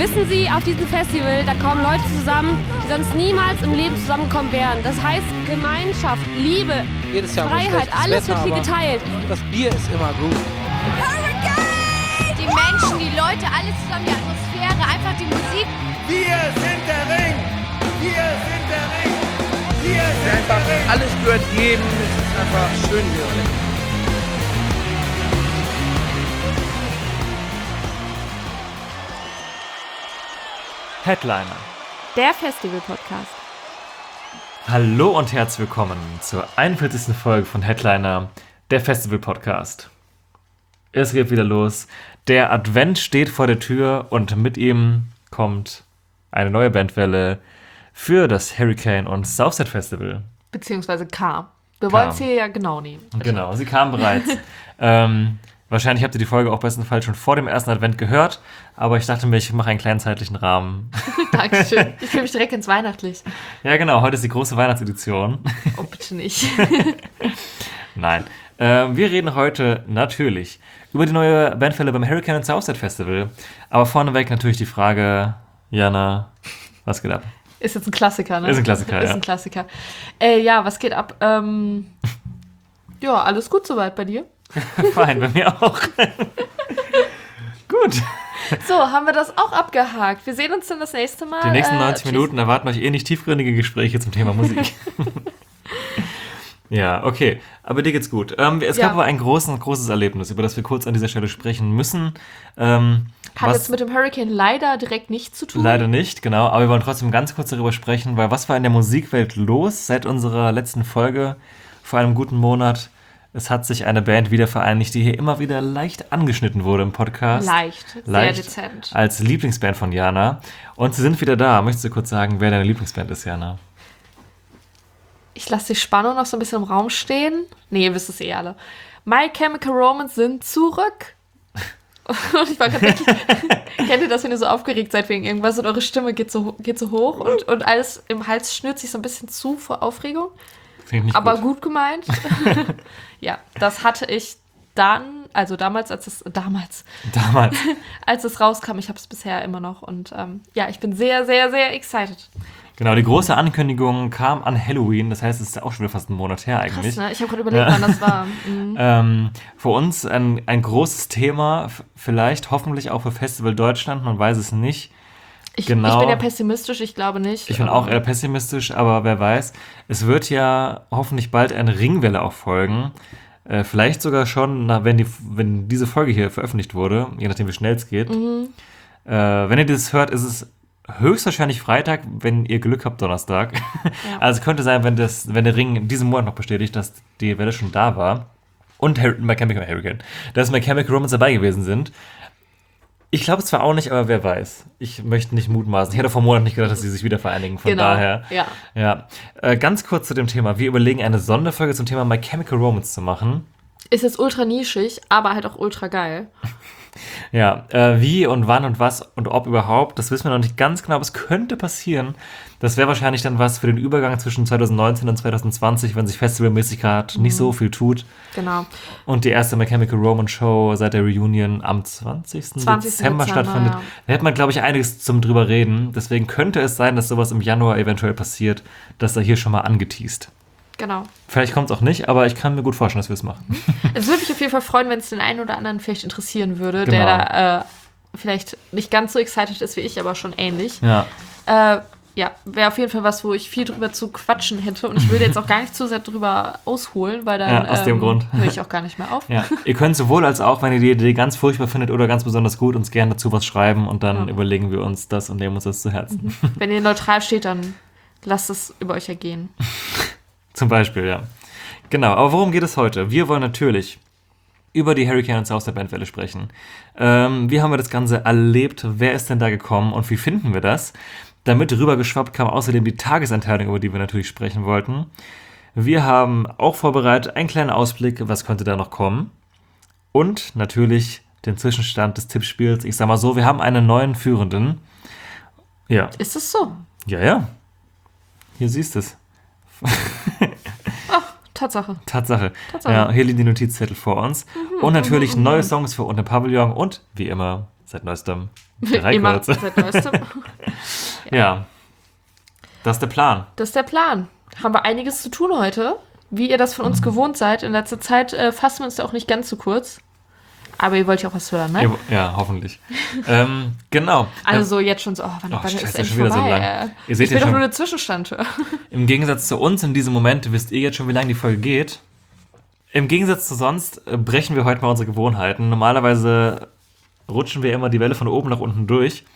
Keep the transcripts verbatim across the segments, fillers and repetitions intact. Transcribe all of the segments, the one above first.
Wissen Sie, auf diesem Festival, da kommen Leute zusammen, die sonst niemals im Leben zusammenkommen wären. Das heißt Gemeinschaft, Liebe, Jedes Jahr Freiheit, alles Wetter, wird hier geteilt. Das Bier ist immer gut. Hurricane! Die Menschen, die Leute, alles zusammen, die Atmosphäre, einfach die Musik. Wir sind der Ring! Wir sind der Ring! Wir sind Einfach der Ring! alles gehört jedem. Es ist einfach schön hier. Headliner. Der Festival-Podcast. Hallo und herzlich willkommen zur einundvierzigsten Folge von Headliner, der Festival-Podcast. Es geht wieder los. Der Advent steht vor der Tür und mit ihm kommt eine neue Bandwelle für das Hurricane und Southside Festival. Beziehungsweise kam. Wir Kam. wollen es hier ja genau nehmen. Genau, sie kam bereits. ähm, wahrscheinlich habt ihr die Folge auch bestenfalls schon vor dem ersten Advent gehört, aber ich dachte mir, ich mache einen kleinen zeitlichen Rahmen. Dankeschön. Ich fühle mich direkt ins Weihnachtlich. Ja genau, heute ist die große Weihnachtsedition. Oh, bitte nicht. Nein. Ähm, wir reden heute natürlich über die neue Bandwelle beim Hurricane und Southside Festival. Aber vorneweg natürlich die Frage, Jana, was geht ab? Ist jetzt ein Klassiker, ne? Ist ein Klassiker, Ist ja. ein Klassiker. Äh, ja, was geht ab? Ähm, ja, alles gut soweit bei dir? Fein, bei mir auch. Gut. So, haben wir das auch abgehakt. Wir sehen uns dann das nächste Mal. Die nächsten äh, neunzig Minuten erwarten euch eh nicht tiefgründige Gespräche zum Thema Musik. Ja, okay. Aber dir geht's gut. Ähm, es Ja. gab aber ein großes, großes Erlebnis, über das wir kurz an dieser Stelle sprechen müssen. Ähm, Hat was jetzt mit dem Hurricane leider direkt nichts zu tun. leider nicht, genau. Aber wir wollen trotzdem ganz kurz darüber sprechen, weil was war in der Musikwelt los seit unserer letzten Folge vor einem guten Monat? Es hat sich eine Band wieder vereinigt, die hier immer wieder leicht angeschnitten wurde im Podcast. Leicht, sehr Leicht dezent. als Lieblingsband von Jana. Und sie sind wieder da. Möchtest du kurz sagen, wer deine Lieblingsband ist, Jana? Ich lasse die Spannung noch so ein bisschen im Raum stehen. Nee, ihr wisst es eh alle. My Chemical Romance sind zurück. Und ich war gerade wirklich, kennt ihr das, wenn ihr so aufgeregt seid wegen irgendwas und eure Stimme geht so, geht so hoch und, und alles im Hals schnürt sich so ein bisschen zu vor Aufregung? Finde ich nicht Aber gut. gut gemeint. Ja, das hatte ich dann, also damals, als es, damals, Damals. als es rauskam, ich habe es bisher immer noch und ähm, ja, ich bin sehr, sehr, sehr excited. Genau, die große Ankündigung kam an Halloween. Das heißt, es ist auch schon wieder fast einen Monat her eigentlich. Krass, ne? Ich habe gerade überlegt, wann das war. Mhm. Ähm, für uns ein, ein großes Thema, f- vielleicht hoffentlich auch für Festival Deutschland, man weiß es nicht. Ich, Genau. ich bin ja pessimistisch, ich glaube nicht. Ich bin auch eher pessimistisch, aber wer weiß. Es wird ja hoffentlich bald eine Ringwelle auch folgen. Äh, vielleicht sogar schon, na, wenn, die, wenn diese Folge hier veröffentlicht wurde, je nachdem wie schnell es geht. Mhm. Äh, wenn ihr das hört, ist es höchstwahrscheinlich Freitag, wenn ihr Glück habt, Donnerstag. Ja. Also es könnte sein, wenn, das, wenn der Ring in diesem Monat noch bestätigt, dass die Welle schon da war. Und Har- My Chemical Hurricane. Dass My Chemical Romance dabei gewesen sind. Ich glaube es zwar auch nicht, aber wer weiß. Ich möchte nicht mutmaßen. Ich hätte vor einem Monat nicht gedacht, dass sie sich wieder vereinigen. Von Genau, daher. ja. Ja. Äh, ganz kurz zu dem Thema. Wir überlegen, eine Sonderfolge zum Thema My Chemical Romance zu machen. Ist jetzt ultra nischig, aber halt auch ultra geil. Ja, äh, wie und wann und was und ob überhaupt, das wissen wir noch nicht ganz genau, aber es könnte passieren. Das wäre wahrscheinlich dann was für den Übergang zwischen zwanzig neunzehn und zwanzig zwanzig, wenn sich festivalmäßig gerade nicht so viel tut. Genau. Und die erste My Chemical Romance Show seit der Reunion am zwanzigsten zwanzigsten Dezember Dezember, stattfindet. ja. Da hätte man, glaube ich, einiges zum drüber reden. Deswegen könnte es sein, dass sowas im Januar eventuell passiert, dass da hier schon mal angeteased. Genau. Vielleicht kommt es auch nicht, aber ich kann mir gut vorstellen, dass wir es machen. Es würde mich auf jeden Fall freuen, wenn es den einen oder anderen vielleicht interessieren würde, Genau. der da äh, vielleicht nicht ganz so excited ist wie ich, aber schon ähnlich. Ja. Äh, ja, wäre auf jeden Fall was, wo ich viel drüber zu quatschen hätte. Und ich würde jetzt auch gar nicht zu sehr drüber ausholen, weil dann Ja, aus dem ähm, Grund. höre ich auch gar nicht mehr auf. Ja, ihr könnt sowohl als auch, wenn ihr die Idee ganz furchtbar findet oder ganz besonders gut, uns gerne dazu was schreiben und dann Ja. überlegen wir uns das und nehmen uns das zu Herzen. Wenn ihr neutral steht, dann lasst es über euch ergehen. Zum Beispiel, ja. Genau, aber worum geht es heute? Wir wollen natürlich über die Hurricane und Southside Bandwelle sprechen. Ähm, wie haben wir das Ganze erlebt? Wer ist denn da gekommen und wie finden wir das? Damit rübergeschwappt kam außerdem die Tageseinteilung, über die wir natürlich sprechen wollten. Wir haben auch vorbereitet einen kleinen Ausblick, was könnte da noch kommen. Und natürlich den Zwischenstand des Tippspiels. Ich sag mal so, wir haben einen neuen Führenden. Ja, Ist es so? ja, ja. Hier siehst du es. Ach, Tatsache. Tatsache. Tatsache. Ja, hier liegen die Notizzettel vor uns. Und natürlich neue Songs für Unter Pavillon und wie immer seit neuestem Drei Immer kurze. seit neuestem. Ja. Das ist der Plan. Das ist der Plan. Haben wir einiges zu tun heute. Wie ihr das von uns gewohnt seid. In letzter Zeit äh, fassen wir uns da auch nicht ganz so kurz. Aber ihr wollt ja auch was hören, ne? Ja, ja hoffentlich. ähm, genau. Also jetzt schon so, oh, wann, Oh, wann ist scheiße, endlich schon wieder so vorbei? lang. Äh, Ihr seht ich ja will doch schon- nur eine Zwischenstand. Im Gegensatz zu uns in diesem Moment wisst ihr jetzt schon, wie lange die Folge geht. Im Gegensatz zu sonst äh, brechen wir heute mal unsere Gewohnheiten. Normalerweise rutschen wir immer die Welle von oben nach unten durch.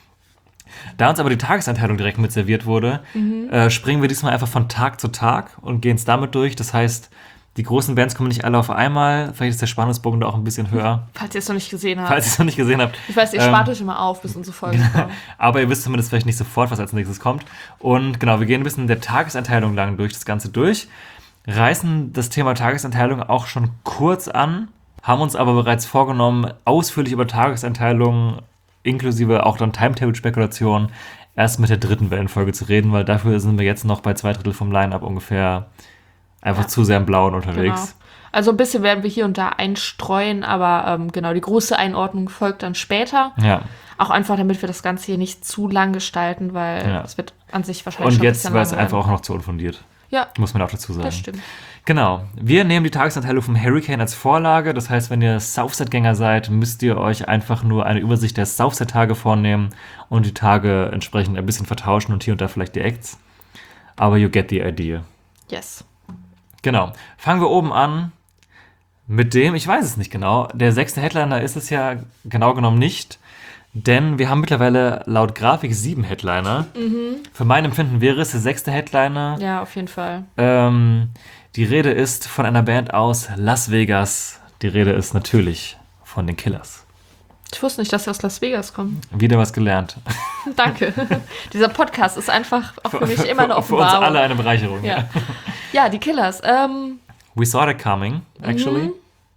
Da uns aber die Tageseinteilung direkt mit serviert wurde, Mhm. äh, springen wir diesmal einfach von Tag zu Tag und gehen es damit durch. Das heißt, die großen Bands kommen nicht alle auf einmal. Vielleicht ist der Spannungsbogen da auch ein bisschen höher, Falls ihr es noch nicht gesehen habt. falls ihr es noch nicht gesehen habt. Ich weiß, ihr Ähm, spart euch immer auf, bis unsere Folge kommt. Aber ihr wisst zumindest vielleicht nicht sofort, was als nächstes kommt. Und genau, wir gehen ein bisschen der Tageseinteilung lang durch das Ganze durch, reißen das Thema Tageseinteilung auch schon kurz an, haben uns aber bereits vorgenommen, ausführlich über Tageseinteilung inklusive auch dann Timetable-Spekulation erst mit der dritten Wellenfolge zu reden, weil dafür sind wir jetzt noch bei zwei Drittel vom Line-Up ungefähr einfach Ja. zu sehr im Blauen Genau. unterwegs. Also ein bisschen werden wir hier und da einstreuen, aber ähm, genau, die große Einordnung folgt dann später. Ja. Auch einfach, damit wir das Ganze hier nicht zu lang gestalten, weil Ja. es wird an sich wahrscheinlich Und schon ein jetzt bisschen war es lang einfach werden. auch noch zu unfundiert, Ja, muss man auch dazu sagen. das stimmt. Genau. Wir nehmen die Tageseinteilung vom Hurricane als Vorlage. Das heißt, wenn ihr Southside-Gänger seid, müsst ihr euch einfach nur eine Übersicht der Southside-Tage vornehmen und die Tage entsprechend ein bisschen vertauschen und hier und da vielleicht die Acts. Aber you get the idea. Yes. Genau. Fangen wir oben an mit dem, ich weiß es nicht genau, der sechste Headliner ist es ja genau genommen nicht, denn wir haben mittlerweile laut Grafik sieben Headliner. Für mein Empfinden wäre es der sechste Headliner. Ja, auf jeden Fall. Ähm, die Rede ist von einer Band aus Las Vegas. Die Rede ist natürlich von den Killers. Ich wusste nicht, dass sie aus Las Vegas kommen. Wieder was gelernt. Danke. Dieser Podcast ist einfach auch für mich immer eine Für uns Offenbarung. alle eine Bereicherung. Ja. Ja, die Killers. Ähm, We saw that coming, actually.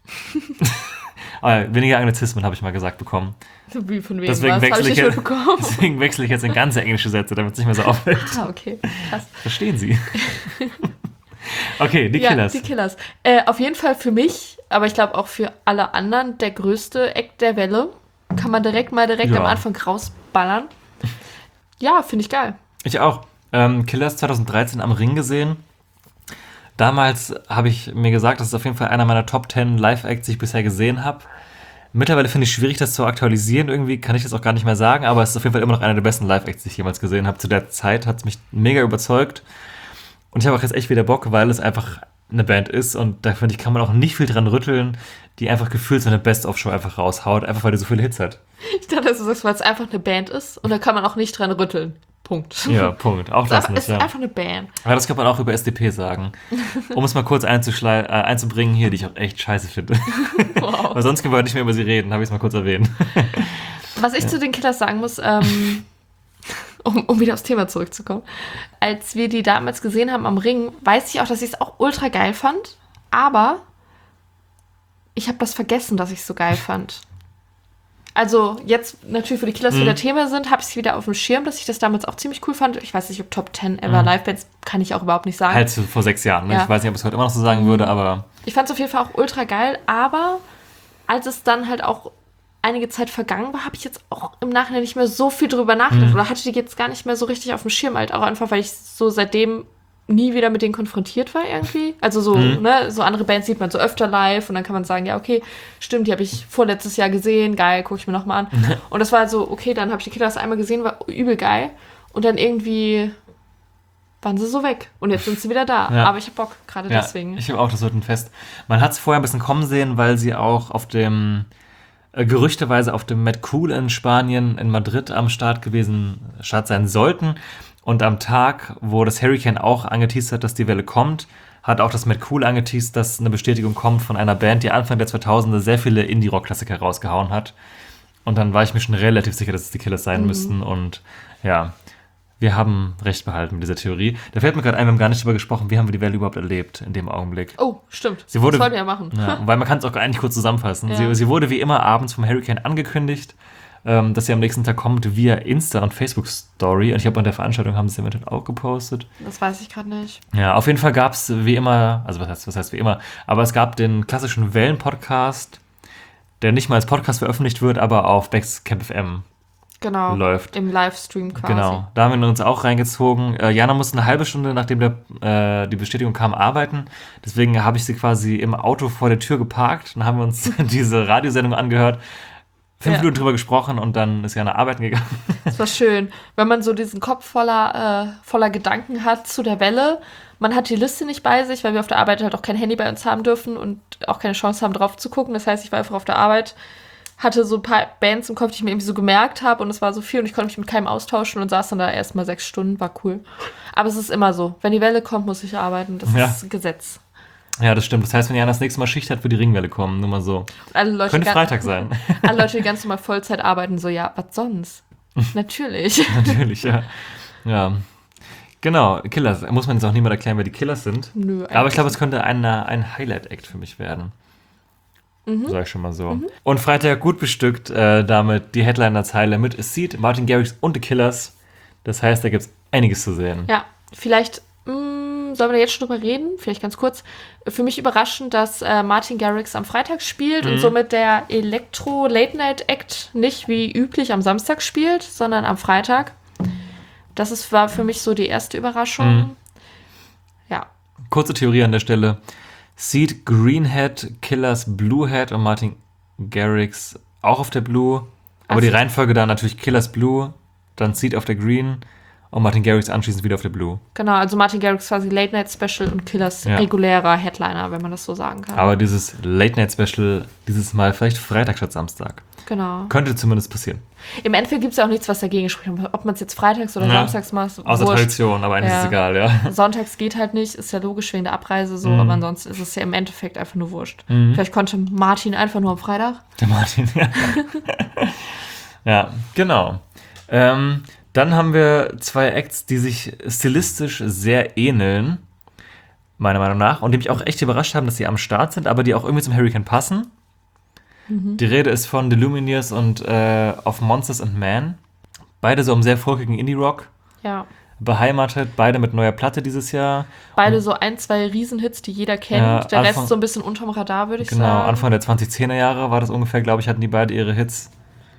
oh ja, weniger Anglizismen habe ich mal gesagt bekommen. wie von wem Deswegen was? Hab wechsle ich ich, nicht jetzt, mitbekommen. deswegen wechsle ich jetzt in ganz englische Sätze, damit es nicht mehr so auffällt. Ah, okay. Krass. Verstehen Sie? Okay, die Ja, Killers. die Killers. Äh, auf jeden Fall für mich, aber ich glaube auch für alle anderen, der größte Act der Welle. Kann man direkt mal direkt Ja. am Anfang rausballern. Ja, finde ich geil. Ich auch. Ähm, Killers zwanzig dreizehn am Ring gesehen. Damals habe ich mir gesagt, das ist auf jeden Fall einer meiner Top zehn Live-Acts, die ich bisher gesehen habe. Mittlerweile finde ich es schwierig, das zu aktualisieren. Irgendwie kann ich das auch gar nicht mehr sagen, aber es ist auf jeden Fall immer noch einer der besten Live-Acts, die ich jemals gesehen habe. Zu der Zeit hat es mich mega überzeugt. Und ich habe auch jetzt echt wieder Bock, weil es einfach eine Band ist und da finde ich, kann man auch nicht viel dran rütteln, die einfach gefühlt so eine Best-of-Show einfach raushaut, einfach weil die so viele Hits hat. Ich dachte, dass du sagst, weil es einfach eine Band ist und da kann man auch nicht dran rütteln. Punkt. Ja, Punkt. Auch Es ist das einfach, es nicht, ist ja. einfach eine Band. Aber das kann man auch über S D P sagen. Um es mal kurz einzuschlei- äh, einzubringen hier, die ich auch echt scheiße finde. Wow. Weil sonst können wir heute nicht mehr über sie reden, habe ich es mal kurz erwähnt. Was ich zu den Killers sagen muss, ähm, um, um wieder aufs Thema zurückzukommen, als wir die damals gesehen haben am Ring, weiß ich auch, dass ich es auch ultra geil fand, aber ich habe das vergessen, dass ich es so geil fand. Also jetzt natürlich, wo die Killers Mhm. wieder Thema sind, habe ich es wieder auf dem Schirm, dass ich das damals auch ziemlich cool fand. Ich weiß nicht, ob Top zehn ever Mhm. Live-Bands, kann ich auch überhaupt nicht sagen. Halt so vor sechs Jahren. Ne? Ja. Ich weiß nicht, ob ich es heute immer noch so sagen würde, aber Ich fand es auf jeden Fall auch ultra geil, aber als es dann halt auch einige Zeit vergangen war, habe ich jetzt auch im Nachhinein nicht mehr so viel drüber nachgedacht Mhm. oder hatte die jetzt gar nicht mehr so richtig auf dem Schirm, halt auch einfach, weil ich so seitdem nie wieder mit denen konfrontiert war irgendwie. Also so, Mhm. ne, so andere Bands sieht man so öfter live und dann kann man sagen, ja, okay, stimmt, die habe ich vorletztes Jahr gesehen, geil, gucke ich mir nochmal an. Und das war halt so, okay, dann habe ich die Killers einmal gesehen, war übel geil und dann irgendwie waren sie so weg und jetzt sind sie wieder da. Ja. Aber ich habe Bock, gerade ja, deswegen. ich habe auch, das wird ein Fest. Man hat es vorher ein bisschen kommen sehen, weil sie auch auf dem, äh, gerüchteweise auf dem Mad Cool in Spanien, in Madrid am Start gewesen, Start sein sollten. Und am Tag, wo das Hurricane auch angeteased hat, dass die Welle kommt, hat auch das Mad Cool angeteased, dass eine Bestätigung kommt von einer Band, die Anfang der zweitausender sehr viele Indie-Rock-Klassiker rausgehauen hat. Und dann war ich mir schon relativ sicher, dass es die Killers sein Mhm. müssten. Und ja, wir haben recht behalten mit dieser Theorie. Da fällt mir gerade ein, wir haben gar nicht drüber gesprochen, wie haben wir die Welle überhaupt erlebt in dem Augenblick. Oh, stimmt. Sie wurde- das wollten wir ja machen. Ja, weil man kann es auch eigentlich kurz zusammenfassen. Ja. Sie, sie wurde wie immer abends vom Hurricane angekündigt, ähm, dass sie am nächsten Tag kommt via Insta und Facebook Story. Und ich glaube, an der Veranstaltung haben sie es eventuell auch gepostet. Das weiß ich gerade nicht. Ja, auf jeden Fall gab es wie immer, also was heißt, was heißt wie immer, aber es gab den klassischen Wellen-Podcast, der nicht mal als Podcast veröffentlicht wird, aber auf Basecamp F M genau, läuft. im Livestream quasi. Genau, da haben wir uns auch reingezogen. Äh, Jana musste eine halbe Stunde, nachdem der, äh, die Bestätigung kam, arbeiten. Deswegen habe ich sie quasi im Auto vor der Tür geparkt. Dann haben wir uns diese Radiosendung angehört, fünf Ja. Minuten drüber gesprochen und dann ist Jana arbeiten gegangen. Das war schön, wenn man so diesen Kopf voller, äh, voller Gedanken hat zu der Welle. Man hat die Liste nicht bei sich, weil wir auf der Arbeit halt auch kein Handy bei uns haben dürfen und auch keine Chance haben, drauf zu gucken. Das heißt, ich war einfach auf der Arbeit, hatte so ein paar Bands im Kopf, die ich mir irgendwie so gemerkt habe und es war so viel und ich konnte mich mit keinem austauschen und saß dann da erstmal sechs Stunden, war cool. Aber es ist immer so, wenn die Welle kommt, muss ich arbeiten. Das Ja. ist Gesetz. Ja, das stimmt. Das heißt, wenn Jana das nächste Mal Schicht hat, wird die Ringwelle kommen. Nur mal so. Und alle Leute, Könnte ga- Freitag sein. alle Leute, die ganz normal Vollzeit arbeiten, so, ja, was sonst? Natürlich. Natürlich, ja. Ja. Genau, Killers. Muss man jetzt auch niemand erklären, wer die Killers sind. Nö, Aber ich glaube, es könnte ein, ein Highlight-Act für mich werden. Mhm. Sag ich schon mal so. Und Freitag gut bestückt, äh, damit die Headliner-Zeile mit A Seed, Martin Garrix und The Killers. Das heißt, da gibt es einiges zu sehen. Ja, vielleicht mh, sollen wir da jetzt schon drüber reden? Vielleicht ganz kurz. Für mich überraschend, dass äh, Martin Garrix am Freitag spielt Mhm. und somit der Elektro-Late-Night-Act nicht wie üblich am Samstag spielt, sondern am Freitag. Das ist, war für mich so die erste Überraschung. Mhm. Ja, Kurze Theorie an der Stelle. Seed, Greenhead, Killers, Bluehead und Martin Garrix auch auf der Blue. Aber Ach die so. Reihenfolge dann natürlich Killers Blue, dann Seed auf der Green und Martin Garrix anschließend wieder auf der Blue. genau. Also Martin Garrix quasi Late-Night-Special und Killers Ja. regulärer Headliner, wenn man das so sagen kann. Aber dieses Late-Night-Special dieses Mal vielleicht Freitag statt Samstag. Genau. Könnte zumindest passieren. Im Endeffekt gibt es ja auch nichts, was dagegen spricht. Ob man es jetzt freitags oder Ja. samstags macht, Außer wurscht. Tradition, aber eigentlich Ja. ist es egal, ja. Sonntags geht halt nicht, ist ja logisch wegen der Abreise so, Mhm. aber ansonsten ist es ja im Endeffekt einfach nur wurscht. Mhm. Vielleicht konnte Martin einfach nur am Freitag. Der Martin, ja. Ja, genau. Ähm, dann haben wir zwei Acts, die sich stilistisch sehr ähneln, meiner Meinung nach, und die mich auch echt überrascht haben, dass sie am Start sind, aber die auch irgendwie zum Hurricane passen. Die Rede ist von The Lumineers und äh, of Monsters and Men. Beide so im sehr folkigen Indie-Rock Ja. beheimatet, beide mit neuer Platte dieses Jahr. Beide so ein, zwei Riesenhits, die jeder kennt. Ja, der Anfang- Rest so ein bisschen unterm Radar, würde ich Genau, sagen. Anfang der zwanzigzehner Jahre war das ungefähr, glaube ich, hatten die beide ihre Hits.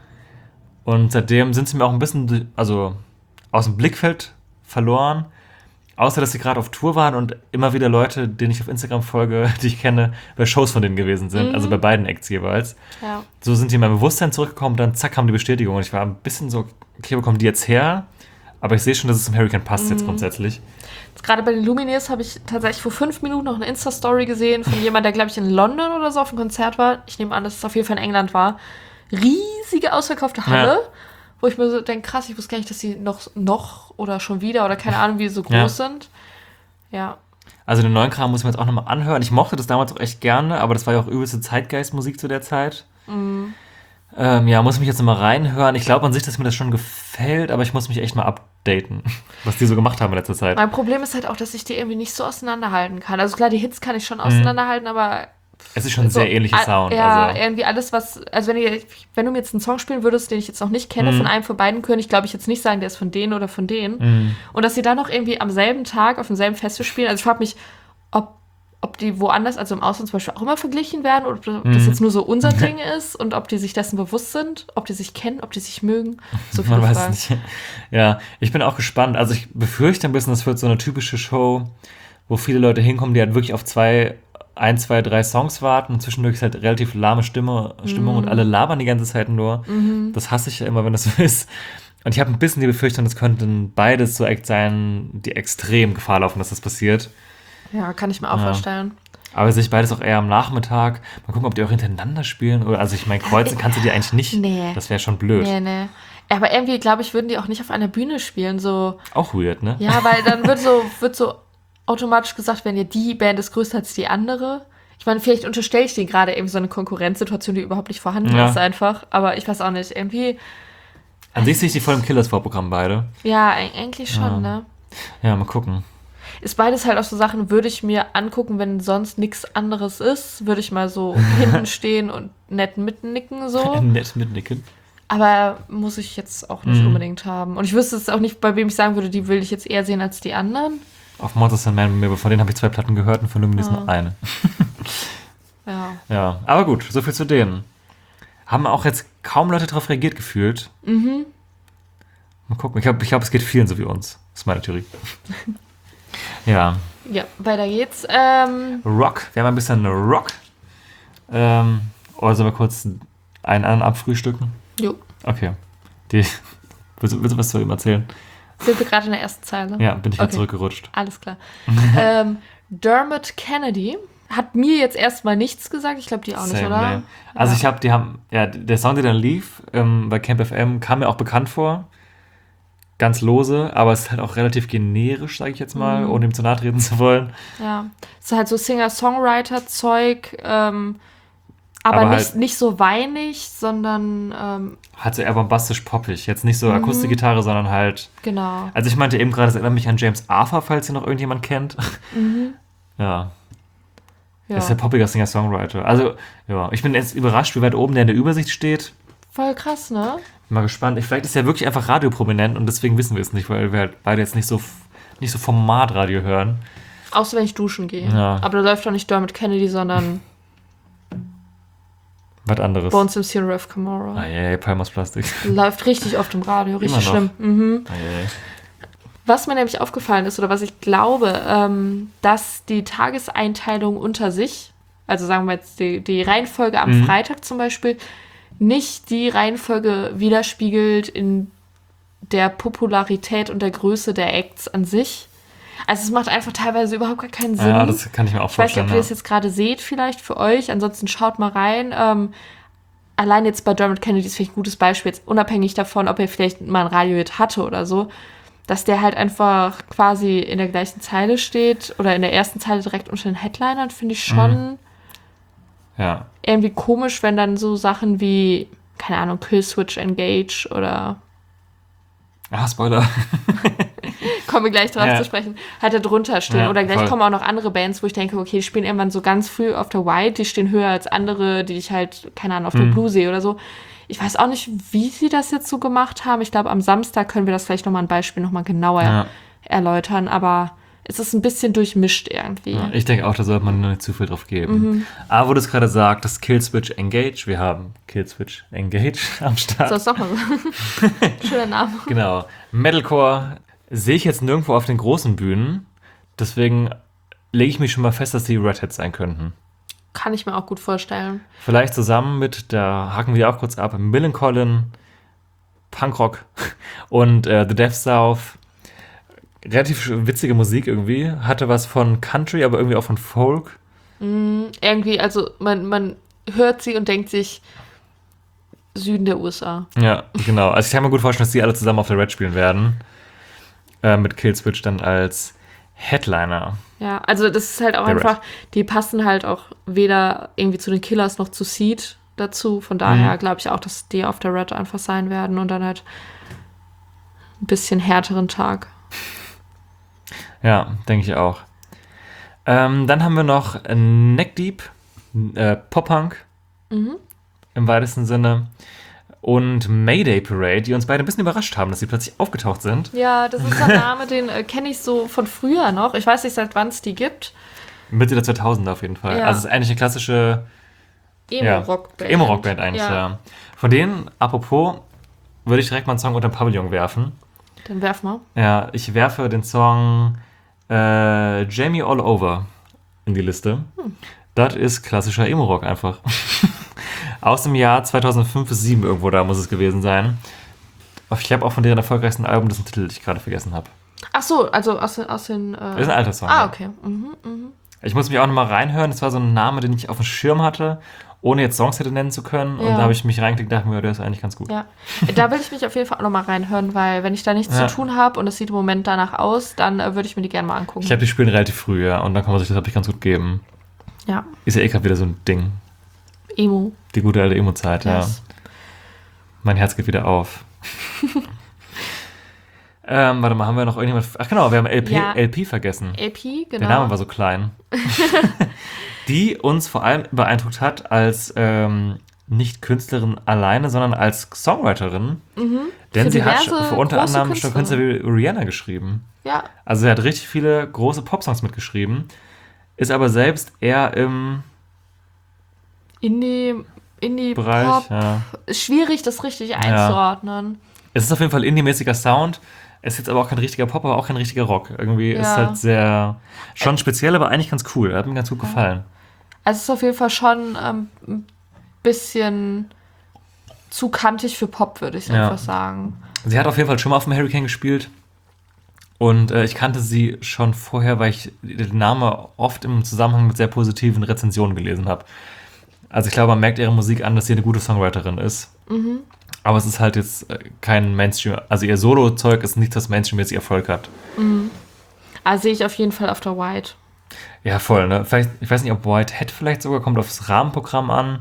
Und seitdem sind sie mir auch ein bisschen, also aus dem Blickfeld verloren. Außer, dass sie gerade auf Tour waren und immer wieder Leute, denen ich auf Instagram folge, die ich kenne, bei Shows von denen gewesen sind. Mhm. Also bei beiden Acts jeweils. Ja. So sind die in mein Bewusstsein zurückgekommen, dann zack, kam die Bestätigung. Und ich war ein bisschen so, okay, wo kommen die jetzt her? Aber ich sehe schon, dass es zum Hurricane passt Mhm. jetzt grundsätzlich. Jetzt gerade bei den Lumineers habe ich tatsächlich vor fünf Minuten noch eine Insta-Story gesehen von jemandem, der, glaube ich, in London oder so auf einem Konzert war. Ich nehme an, dass es auf jeden Fall in England war. Riesige ausverkaufte Halle. Ja. Wo ich mir so denke, krass, ich wusste gar nicht, dass die noch, noch oder schon wieder oder keine Ahnung, wie sie so groß Ja. sind. Ja. Also den neuen Kram muss ich mir jetzt auch nochmal anhören. Ich mochte das damals auch echt gerne, aber das war ja auch übelste Zeitgeistmusik zu der Zeit. Mhm. Ähm, ja, muss mich jetzt nochmal reinhören. Ich glaube an sich, dass mir das schon gefällt, aber ich muss mich echt mal updaten, was die so gemacht haben in letzter Zeit. Mein Problem ist halt auch, dass ich die irgendwie nicht so auseinanderhalten kann. Also klar, die Hits kann ich schon auseinanderhalten, aber Es ist schon ein so, sehr ähnlicher a- Sound. Ja, also. irgendwie alles, was, also wenn, ihr, wenn du mir jetzt einen Song spielen würdest, den ich jetzt noch nicht kenne, Mhm. von einem von beiden, könnte ich, glaube ich, jetzt nicht sagen, der ist von denen oder von denen. Mhm. Und dass sie dann noch irgendwie am selben Tag auf demselben Festival spielen. Also ich frage mich, ob, ob die woanders, also im Ausland zum Beispiel, auch immer verglichen werden oder ob das Mhm. jetzt nur so unser Ding ist und ob die sich dessen bewusst sind, ob die sich kennen, ob die sich mögen. So viele Man weiß Fragen. es nicht. Ja, ich bin auch gespannt. Also ich befürchte ein bisschen, das wird so eine typische Show, wo viele Leute hinkommen, die halt wirklich auf zwei, ein, zwei, drei Songs warten und zwischendurch ist halt relativ lahme Stimme, Stimmung und alle labern die ganze Zeit nur. Das hasse ich ja immer, wenn das so ist. Und ich habe ein bisschen die Befürchtung, es könnten beides so Acts sein, die extrem Gefahr laufen, dass das passiert. Ja, kann ich mir auch Ja. vorstellen. Aber sehe ich beides auch eher am Nachmittag. Mal gucken, ob die auch hintereinander spielen. Oder, also ich meine, kreuzen kannst du die eigentlich nicht. Nee. Das wäre schon blöd. Nee, nee. Aber irgendwie, glaube ich, würden die auch nicht auf einer Bühne spielen, so. Auch weird, ne? Ja, weil dann wird so, wird so automatisch gesagt, wenn ihr die Band ist größer als die andere. Ich meine, vielleicht unterstelle ich denen gerade eben so eine Konkurrenzsituation, die überhaupt nicht vorhanden Ja. ist einfach. Aber ich weiß auch nicht, irgendwie, An sich sehe ich die voll im Killers-Vorprogramm beide. ja, eig- eigentlich schon, Ja. ne? Ja, mal gucken. Ist beides halt auch so Sachen, würde ich mir angucken, wenn sonst nichts anderes ist, würde ich mal so hinten stehen und nett mitnicken, so. Nett mitnicken. Aber muss ich jetzt auch nicht Mhm. unbedingt haben. Und ich wüsste es auch nicht, bei wem ich sagen würde, die will ich jetzt eher sehen als die anderen. Auf Monsters and Men, von denen habe ich zwei Platten gehört und von Lumineers Ah. nur eine. Ja. Ja, aber gut, so viel zu denen. Haben auch jetzt kaum Leute darauf reagiert gefühlt. Mhm. Mal gucken. Ich glaube, ich glaub, es geht vielen so wie uns. Das ist meine Theorie. Ja. Ja, weiter geht's. Ähm, Rock. Wir haben ein bisschen Rock. Ähm, oder sollen wir kurz einen anderen abfrühstücken? jo, Okay. Die, willst, du, willst du was zu ihm erzählen? sind wir gerade in der ersten Zeile? Ja, bin ich wieder Okay. zurückgerutscht. Alles klar. ähm, Dermot Kennedy hat mir jetzt erstmal nichts gesagt. Ich glaube, die auch nicht, Same, oder? nee. Also Ja. ich habe, die haben, ja, der Song, der dann lief ähm, bei Camp F M, kam mir auch bekannt vor. Ganz lose, aber es ist halt auch relativ generisch, sage ich jetzt mal, Mhm. ohne ihm zu nahe treten zu wollen. Ja. Es ist halt so Singer-Songwriter-Zeug, ähm, aber, Aber nicht, halt- nicht so weinig, sondern ähm, Halt so eher bombastisch poppig. Jetzt nicht so Mhm. Akustikgitarre, sondern halt. genau. Also ich meinte eben gerade, es erinnert mich an James Arthur, falls ihr noch irgendjemand kennt. Mhm. Ja, Ja. ist der poppiger Singer-Songwriter. Also, ja, ich bin jetzt überrascht, wie weit oben der in der Übersicht steht. Voll krass, ne? Bin mal gespannt. Ich, vielleicht ist er wirklich einfach radioprominent und deswegen wissen wir es nicht, weil wir halt beide jetzt nicht so, nicht so Formatradio hören. Außer wenn ich duschen gehe. Ja. Aber da läuft doch nicht Dermot Kennedy, sondern Was anderes. Bones M C und Rev Camora. Ah, ja, ja, Palmas Plastik. Läuft richtig oft im Radio, richtig Immer noch. schlimm. Mhm. Ah, ja, ja. Was mir nämlich aufgefallen ist, oder was ich glaube, ähm, dass die Tageseinteilung unter sich, also sagen wir jetzt die, die Reihenfolge am Mhm. Freitag zum Beispiel, nicht die Reihenfolge widerspiegelt in der Popularität und der Größe der Acts an sich. Also es macht einfach teilweise überhaupt gar keinen Sinn. Ja, das kann ich mir auch Ich weiß nicht, vorstellen. ob ihr das jetzt gerade seht, vielleicht für euch. Ansonsten schaut mal rein. Ähm, allein jetzt bei Dermot Kennedy ist vielleicht ein gutes Beispiel, jetzt unabhängig davon, ob er vielleicht mal ein Radio-Hit hatte oder so, dass der halt einfach quasi in der gleichen Zeile steht oder in der ersten Zeile direkt unter den Headlinern, finde ich schon ja. irgendwie komisch, wenn dann so Sachen wie, keine Ahnung, Killswitch Engage oder Ah, Spoiler. kommen wir gleich drauf Ja. zu sprechen, halt da drunter stehen. Ja, Oder gleich voll. kommen auch noch andere Bands, wo ich denke, okay, die spielen irgendwann so ganz früh auf der White, die stehen höher als andere, die ich halt, keine Ahnung, auf der Mhm. Blue sehe oder so. Ich weiß auch nicht, wie sie das jetzt so gemacht haben. Ich glaube, am Samstag können wir das vielleicht nochmal ein Beispiel nochmal genauer Ja. erläutern, aber es ist ein bisschen durchmischt irgendwie. Ja, ich denke auch, da sollte man nur nicht zu viel drauf geben. Mhm. Aber wo du es gerade sagst, das Killswitch Engage, wir haben Killswitch Engage am Start. So, ist doch mal so. Schöner Name. Genau. Metalcore sehe ich jetzt nirgendwo auf den großen Bühnen. Deswegen lege ich mich schon mal fest, dass die Redheads sein könnten. Kann ich mir auch gut vorstellen. Vielleicht zusammen mit, da haken wir auch kurz ab, Millencolin, Punkrock und äh, The Death South. Relativ witzige Musik irgendwie. Hatte was von Country, aber irgendwie auch von Folk. Irgendwie, also man, man hört sie und denkt sich, Süden der U S A. Ja, genau. Also ich kann mir gut vorstellen, dass die alle zusammen auf der Red spielen werden. Äh, mit Killswitch dann als Headliner. Ja, also das ist halt auch Der einfach, die passen halt auch weder irgendwie zu den Killers noch zu Seed dazu. Von daher Mhm. glaube ich auch, dass die auf der Red einfach sein werden und dann halt ein bisschen härteren Tag. Ja, denke ich auch. Ähm, dann haben wir noch Neck Deep, äh, Pop-Punk Mhm. im weitesten Sinne. Und Mayday Parade, die uns beide ein bisschen überrascht haben, dass sie plötzlich aufgetaucht sind. Ja, das ist ein Name, den äh, kenne ich so von früher noch. Ich weiß nicht, seit wann es die gibt. Mitte der zweitausender auf jeden Fall. Ja. Also es ist eigentlich eine klassische ja, Emo-Rockband. Emo-Rockband eigentlich, ja. Ja. Von denen, apropos, würde ich direkt mal einen Song unter den Pavillon werfen. Dann werf mal. Ja, ich werfe den Song äh, Jamie All Over in die Liste. Hm. Das ist klassischer Emo-Rock einfach. Aus dem Jahr zweitausendfünf bis zweitausendsieben irgendwo da muss es gewesen sein. Ich habe auch von deren erfolgreichsten Album dessen Titel, den ich gerade vergessen habe. Ach so, also aus den... Aus den äh Das ist ein alter Song. ah, ja. okay. Mhm, mhm. Ich muss mich auch nochmal reinhören. Das war so ein Name, den ich auf dem Schirm hatte, ohne jetzt Songs hätte nennen zu können. Und Ja. da habe ich mich reingeklickt und dachte mir, der ist eigentlich ganz gut. Ja, da will ich mich auf jeden Fall auch nochmal reinhören, weil wenn ich da nichts Ja. zu tun habe und es sieht im Moment danach aus, dann äh, würde ich mir die gerne mal angucken. Ich habe die spielen relativ früh, ja. Und dann kann man sich das, glaube ich, ganz gut geben. ja, Ist ja eh gerade wieder so ein Ding. Emo. Die gute alte Emo-Zeit, ja. Yes. Mein Herz geht wieder auf. ähm, warte mal, haben wir noch irgendjemand... Ach genau, wir haben L P, Ja. L P vergessen. L P, genau. Der Name war so klein. Die uns vor allem beeindruckt hat als ähm, nicht Künstlerin alleine, sondern als Songwriterin. Denn Für sie hat diverse für unter große anderem schon Künstler wie Rihanna geschrieben. Ja, Also sie hat richtig viele große Popsongs mitgeschrieben, ist aber selbst eher im Indie, Indie Bereich, Pop. ja. Ist schwierig, das richtig einzuordnen. Es ist auf jeden Fall indie-mäßiger Sound. Es ist jetzt aber auch kein richtiger Pop, aber auch kein richtiger Rock. Irgendwie Ja. ist halt sehr, schon speziell, aber eigentlich ganz cool. Hat mir ganz gut gefallen. Also es ist auf jeden Fall schon ähm, ein bisschen zu kantig für Pop, würde ich Ja. einfach sagen. Sie hat auf jeden Fall schon mal auf dem Hurricane gespielt. Und äh, ich kannte sie schon vorher, weil ich den Namen oft im Zusammenhang mit sehr positiven Rezensionen gelesen habe. Also ich glaube, man merkt ihre Musik an, dass sie eine gute Songwriterin ist. Mhm. Aber es ist halt jetzt äh, kein Mainstream, also ihr Solo-Zeug ist nicht, das Mainstream-mäßig Erfolg hat. Also sehe ich auf jeden Fall auf der White. Ja, voll, ne? Vielleicht, ich weiß nicht, ob Whitehead vielleicht sogar kommt aufs Rahmenprogramm an.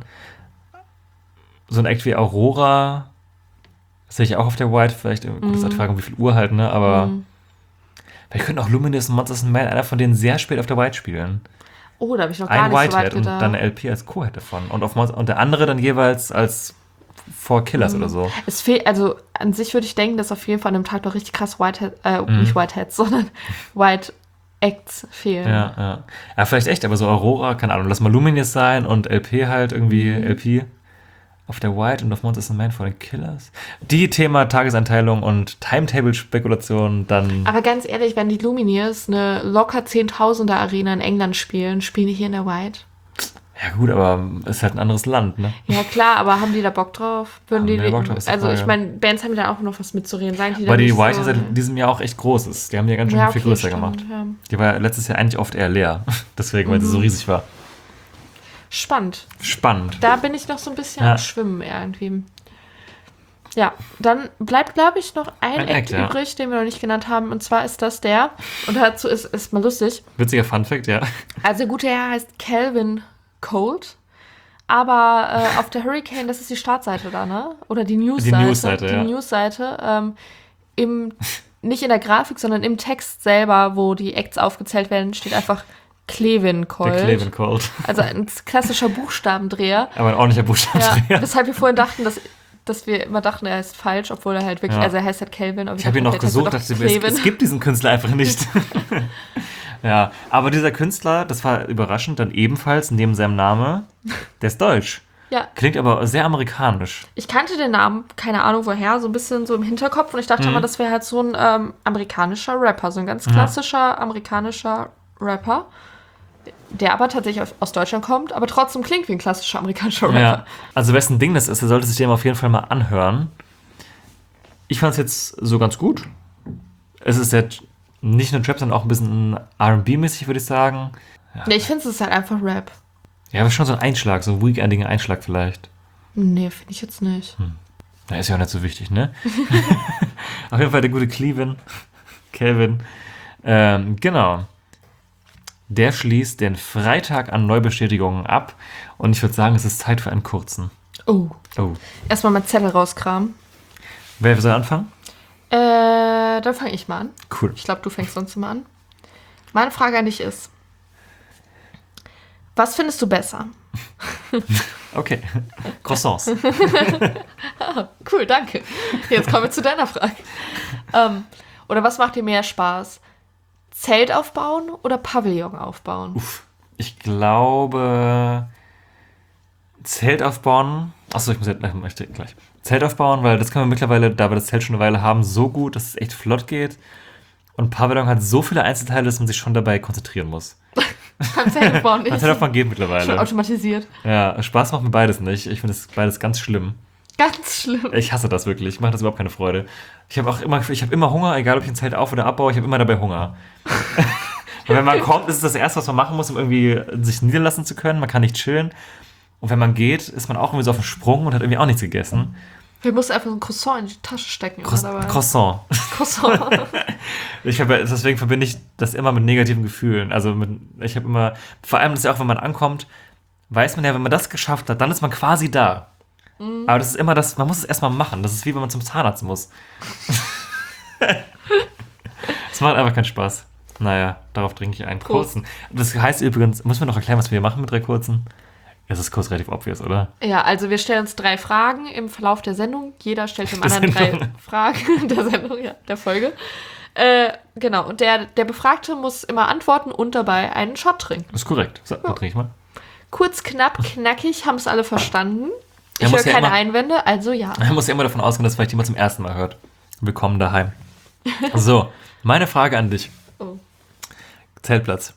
So ein Act wie Aurora sehe ich auch auf der White. Vielleicht, mhm. gut, ist halt die Frage, um wie viel Uhr halt, ne? Aber Mhm. vielleicht könnten auch Luminous und Monsters and Men einer von denen sehr spät auf der White spielen. Oh, da habe ich noch gar Ein nicht so weit Whitehead und gedacht. dann eine L P als Co-Head davon. Und, auf Monster, und der andere dann jeweils als Four Killers oder so. Es fehlt, also an sich würde ich denken, dass auf jeden Fall an dem Tag noch richtig krass Whitehead, äh, Mhm. nicht Whiteheads, sondern White Acts fehlen. Ja, ja. Ja, vielleicht echt, aber so Aurora, keine Ahnung, lass mal Luminous sein und L P halt irgendwie, Mhm. L P auf der White und auf Monsters and Men vor den Killers. Die Thema Tagesanteilung und Timetable-Spekulation dann. Aber ganz ehrlich, wenn die Lumineers eine locker Zehntausender Arena in England spielen, spielen die hier in der White? Ja gut, aber ist halt ein anderes Land, ne? Ja klar, aber haben die da Bock drauf? Würden Haben die, die da Bock drauf, ist die also ich Frage. meine, Bands haben ja auch noch was mitzureden. Sagen die Weil da die nicht White so, ja seit diesem Jahr auch echt groß ist. Die haben die ja ganz schön ja, viel okay, größer stimmt, gemacht. ja. Die war letztes Jahr eigentlich oft eher leer. Deswegen, weil sie so Mhm. riesig war. Spannend. Spannend. Da bin ich noch so ein bisschen Ja. am Schwimmen irgendwie. Ja, dann bleibt, glaube ich, noch ein, Ein Act, Act, ja. übrig, den wir noch nicht genannt haben. Und zwar ist das der, und dazu ist, ist mal lustig, Witziger Funfact, ja. also der gute Herr heißt Calvin Colt, aber äh, auf der Hurricane, das ist die Startseite da, ne? Oder die Newsseite. Die Newsseite, Die ja. Newsseite, ähm, im, nicht in der Grafik, sondern im Text selber, wo die Acts aufgezählt werden, steht einfach Clevin Colt. Der Cleveland Cold. Also ein klassischer Buchstabendreher. Aber ein ordentlicher Ja, Buchstabendreher. weshalb wir vorhin dachten, dass, dass wir immer dachten, er heißt falsch, obwohl er halt wirklich, Ja. also er heißt halt Calvin. aber Ich wir habe ihn noch dachten, vielleicht gesucht, heißt dachte er mir, doch es, es gibt diesen Künstler einfach nicht. Ja, aber dieser Künstler, das war überraschend, dann ebenfalls neben seinem Namen, der ist deutsch. Ja, Klingt aber sehr amerikanisch. ich kannte den Namen, keine Ahnung woher, so ein bisschen so im Hinterkopf und ich dachte Mhm. immer, das wäre halt so ein ähm, amerikanischer Rapper, so ein ganz klassischer amerikanischer Rapper, der aber tatsächlich aus- aus Deutschland kommt, aber trotzdem klingt wie ein klassischer amerikanischer Rapper. Ja, also wessen Ding das ist, der sollte sich dem auf jeden Fall mal anhören. Ich fand es jetzt so ganz gut. Es ist jetzt nicht nur Trap, sondern auch ein bisschen R and B-mäßig, würde ich sagen. Nee, ich finde, es ist halt einfach Rap. Ja, aber schon so ein Einschlag, so ein weekendiger Einschlag vielleicht. Nee, finde ich jetzt nicht. Na, ist ja auch nicht so wichtig, ne? Auf jeden Fall der gute Clevin, Calvin. Ähm, genau. Der schließt den Freitag an Neubestätigungen ab. Und ich würde sagen, es ist Zeit für einen kurzen. Oh. Oh. Erstmal mal Zettel rauskramen. Wer soll anfangen? Äh, dann fange ich mal an. Cool. Ich glaube, du fängst sonst immer an. Meine Frage an dich ist, was findest du besser? Okay. Croissants. Cool, danke. Jetzt kommen wir zu deiner Frage. Ähm, oder was macht dir mehr Spaß? Zelt aufbauen oder Pavillon aufbauen? Ich glaube, Zelt aufbauen. Achso, ich muss jetzt gleich, gleich. Zelt aufbauen, weil das können wir mittlerweile, da wir das Zelt schon eine Weile haben, so gut, dass es echt flott geht. Und Pavillon hat so viele Einzelteile, dass man sich schon dabei konzentrieren muss. Beim Zelt aufbauen nicht. Zelt aufbauen geht Schon mittlerweile. automatisiert. Ja, Spaß macht mir beides nicht. Ich finde das beides ganz schlimm. Ganz schlimm. Ich hasse das wirklich. Ich mache das überhaupt keine Freude. Ich habe auch immer, ich habe immer Hunger, egal ob ich ein Zelt auf- oder abbaue, ich habe immer dabei Hunger. Und wenn man kommt, ist es das Erste, was man machen muss, um irgendwie sich niederlassen zu können. Man kann nicht chillen. Und wenn man geht, ist man auch irgendwie so auf dem Sprung und hat irgendwie auch nichts gegessen. Wir mussten einfach so ein Croissant in die Tasche stecken. Cross- immer dabei. Croissant. Croissant. Ich hab, ja- deswegen verbinde ich das immer mit negativen Gefühlen. Also mit, ich habe immer, vor allem das ist ja auch, wenn man ankommt, weiß man ja, wenn man das geschafft hat, dann ist man quasi da. Mhm. Aber das ist immer das, man muss es erstmal machen. Das ist wie wenn man zum Zahnarzt muss. Es macht einfach keinen Spaß. Naja, darauf trinke ich einen Prost. kurzen. Das heißt übrigens, muss man noch erklären, was wir hier machen mit drei kurzen? Es ist kurz relativ obvious, oder? Ja, also wir stellen uns drei Fragen im Verlauf der Sendung. Jeder stellt dem Der anderen drei Sendung. Fragen der Sendung, ja, der Folge. Äh, genau, und der, der Befragte muss immer antworten und dabei einen Shot trinken. Das ist korrekt. So, dann trinke ich mal. Kurz, knapp, knackig, haben es alle verstanden. Ich muss höre ja keine immer- Einwände, also ja. Man muss ja immer davon ausgehen, dass vielleicht jemand zum ersten Mal hört. Willkommen daheim. So, meine Frage an dich. Oh. Zeltplatz.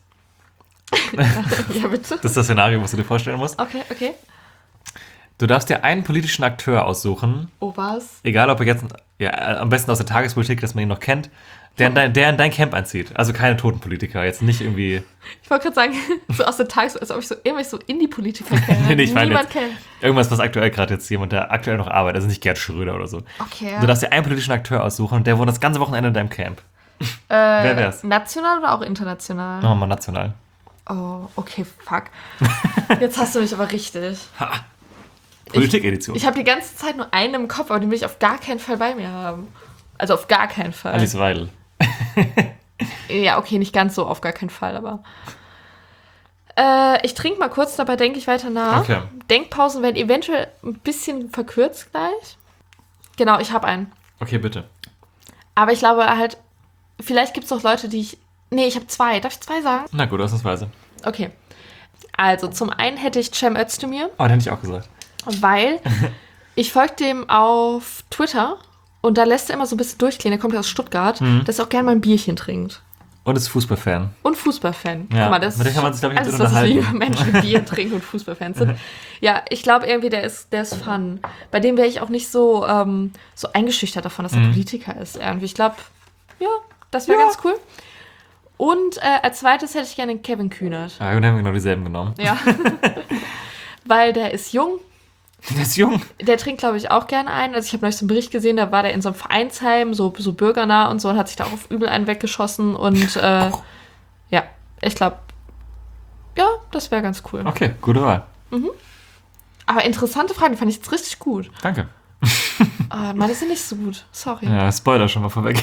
Ja, bitte. Das ist das Szenario, was du dir vorstellen musst. Okay, okay. Du darfst dir einen politischen Akteur aussuchen, Oh, was? egal ob er jetzt, ja, am besten aus der Tagespolitik, dass man ihn noch kennt, der in dein, der in dein Camp einzieht. Also keine toten Politiker, jetzt nicht irgendwie... Ich wollte gerade sagen, so aus der Tages... als ob ich so irgendwelche so Indie-Politiker kenne. Nee, nee, ich meine Niemand jetzt kennt. irgendwas, was aktuell gerade jetzt jemand, der aktuell noch arbeitet, also nicht Gerd Schröder oder so. Okay, Du ja. darfst dir einen politischen Akteur aussuchen und der wohnt das ganze Wochenende in deinem Camp. Äh, Wer wär's? National oder auch international? Machen wir mal national. Oh, okay, fuck. Jetzt hast du mich aber richtig. Politik-Edition. Ich habe die ganze Zeit nur einen im Kopf, aber den will ich auf gar keinen Fall bei mir haben. Also auf gar keinen Fall. Alice Weidel. Ja, okay, nicht ganz so, auf gar keinen Fall, aber... Äh, ich trinke mal kurz, dabei denke ich weiter nach. Okay. Denkpausen werden eventuell ein bisschen verkürzt gleich. Genau, ich habe einen. Okay, bitte. Aber ich glaube halt, vielleicht gibt es auch Leute, die ich... Nee, ich habe zwei. Darf ich zwei sagen? Na gut, ausnahmsweise. Okay. Also, zum einen hätte ich Cem Özdemir, Oh, den hätte ich auch gesagt. weil ich folge dem auf Twitter und da lässt er immer so ein bisschen durchklingen. Der kommt ja aus Stuttgart, dass er auch gerne mal ein Bierchen trinkt. Und ist Fußballfan. Und Fußballfan. Ja, Guck mal, das mit dem kann man sich, glaube ich, alles, nicht dass ich unterhalten. liebe Menschen, die Bier trinken und Fußballfans sind. Ja, ich glaube irgendwie, der ist, der ist fun. Bei dem wäre ich auch nicht so, ähm, so eingeschüchtert davon, dass er Mhm. Politiker ist. Irgendwie. Ich glaube, ja, das wäre ganz cool. Und äh, als zweites hätte ich gerne Kevin Kühnert. Ah, und dann haben wir genau dieselben genommen. Ja. Weil der ist jung. Der ist jung. Der trinkt, glaube ich, auch gerne ein. Also ich habe neulich so einen Bericht gesehen, da war der in so einem Vereinsheim, so, so bürgernah und so, und hat sich da auch auf übel einen weggeschossen. Und äh, ja, ich glaube, ja, das wäre ganz cool. Okay, gute Wahl. Aber interessante Frage, die fand ich jetzt richtig gut. Danke. Ah, meine sind nicht so gut. Sorry. Ja, Spoiler schon mal vorweg.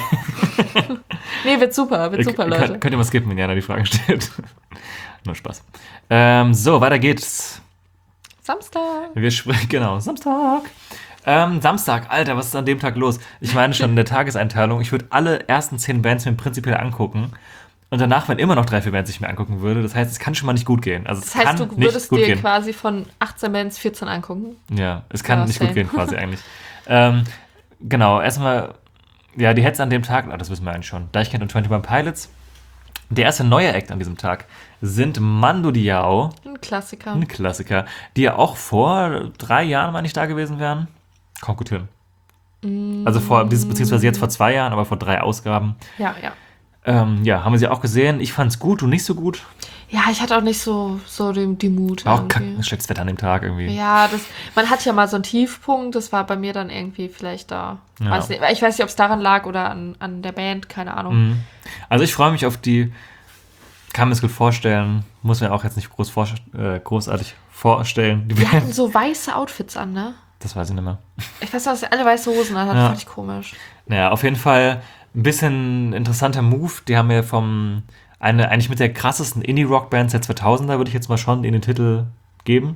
Nee, wird super, wird super, Leute. Könnt, könnt ihr mal skippen, wenn Jana die Fragen stellt. Nur Spaß. Ähm, so, weiter geht's. Samstag. Wir sprechen, genau, Samstag. Ähm, Samstag, Alter, was ist an dem Tag los? Ich meine schon in der Tageseinteilung, ich würde alle ersten zehn Bands mir prinzipiell angucken. Und danach, wenn immer noch drei, vier Bands ich mir angucken würde, das heißt, es kann schon mal nicht gut gehen. Also, es Das heißt, kann du nicht würdest gut dir gehen. quasi von achtzehn Bands vierzehn angucken. Ja, es kann Ja, nicht same. gut gehen, quasi eigentlich. Ähm, genau, erstmal, ja, die Hits an dem Tag, ah, das wissen wir eigentlich schon. Deichkind und twenty-one Pilots. Der erste neue Act an diesem Tag sind Mando Diao, Ein Klassiker. ein Klassiker, die ja auch vor drei Jahren, meine ich, da gewesen wären. Kommt gut hin. Also vor, beziehungsweise jetzt vor zwei Jahren, aber vor drei Ausgaben. Ja, ja. Ähm, ja, haben wir sie auch gesehen. Ich fand's gut, du nicht so gut. Ja, ich hatte auch nicht so, so den, die Mut. War auch irgendwie. kack, schlechtes Wetter an dem Tag irgendwie. Ja, das, man hat ja mal so einen Tiefpunkt, das war bei mir dann irgendwie vielleicht da. Ja. Weiß nicht, ich weiß nicht, ob es daran lag oder an, an der Band, keine Ahnung. Mhm. Also ich freue mich auf die, kann mir es gut vorstellen, muss mir auch jetzt nicht groß vor, äh, großartig vorstellen. Die Die Band, hatten so weiße Outfits an, ne? das weiß ich nicht mehr. Ich weiß noch, dass sie alle weiße Hosen an hatten, Ja. fand ich komisch. Naja, auf jeden Fall ein bisschen interessanter Move. Die haben mir vom, eine eigentlich mit der krassesten Indie-Rock-Band der zweitausender, würde ich jetzt mal schon in den Titel geben.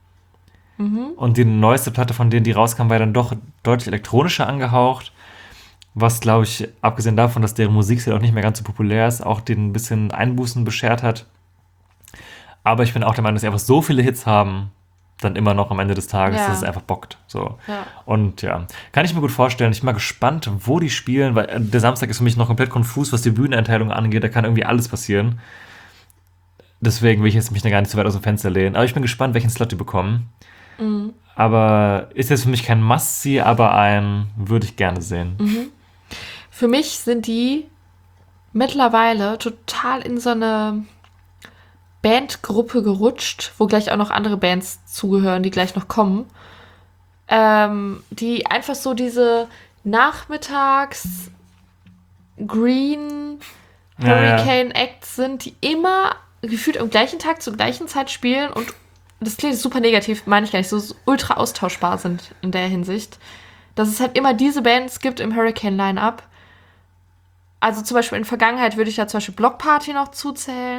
Und die neueste Platte von denen, die rauskam, war dann doch deutlich elektronischer angehaucht. Was, glaube ich, abgesehen davon, dass deren Musikstil auch nicht mehr ganz so populär ist, auch den ein bisschen Einbußen beschert hat. Aber ich bin auch der Meinung, dass sie einfach so viele Hits haben, dann immer noch am Ende des Tages, Ja. dass es einfach bockt. So. Ja. Und ja, kann ich mir gut vorstellen. Ich bin mal gespannt, wo die spielen, weil äh, der Samstag ist für mich noch komplett konfus, was die Bühneneinteilung angeht. Da kann irgendwie alles passieren. Deswegen will ich jetzt mich da gar nicht so weit aus dem Fenster lehnen. Aber ich bin gespannt, welchen Slot die bekommen. Mhm. Aber ist jetzt für mich kein Must-See, aber ein würde ich gerne sehen. Mhm. Für mich sind die mittlerweile total in so eine Bandgruppe gerutscht, wo gleich auch noch andere Bands zugehören, die gleich noch kommen. Ähm, die einfach so diese Nachmittags Green Ja, ja. Hurricane Acts sind, die immer gefühlt am gleichen Tag zur gleichen Zeit spielen und das klingt super negativ, meine ich gar nicht, so ultra austauschbar sind in der Hinsicht. Dass es halt immer diese Bands gibt im Hurricane-Line-Up. Also zum Beispiel in der Vergangenheit würde ich da zum Beispiel Block Party noch zuzählen.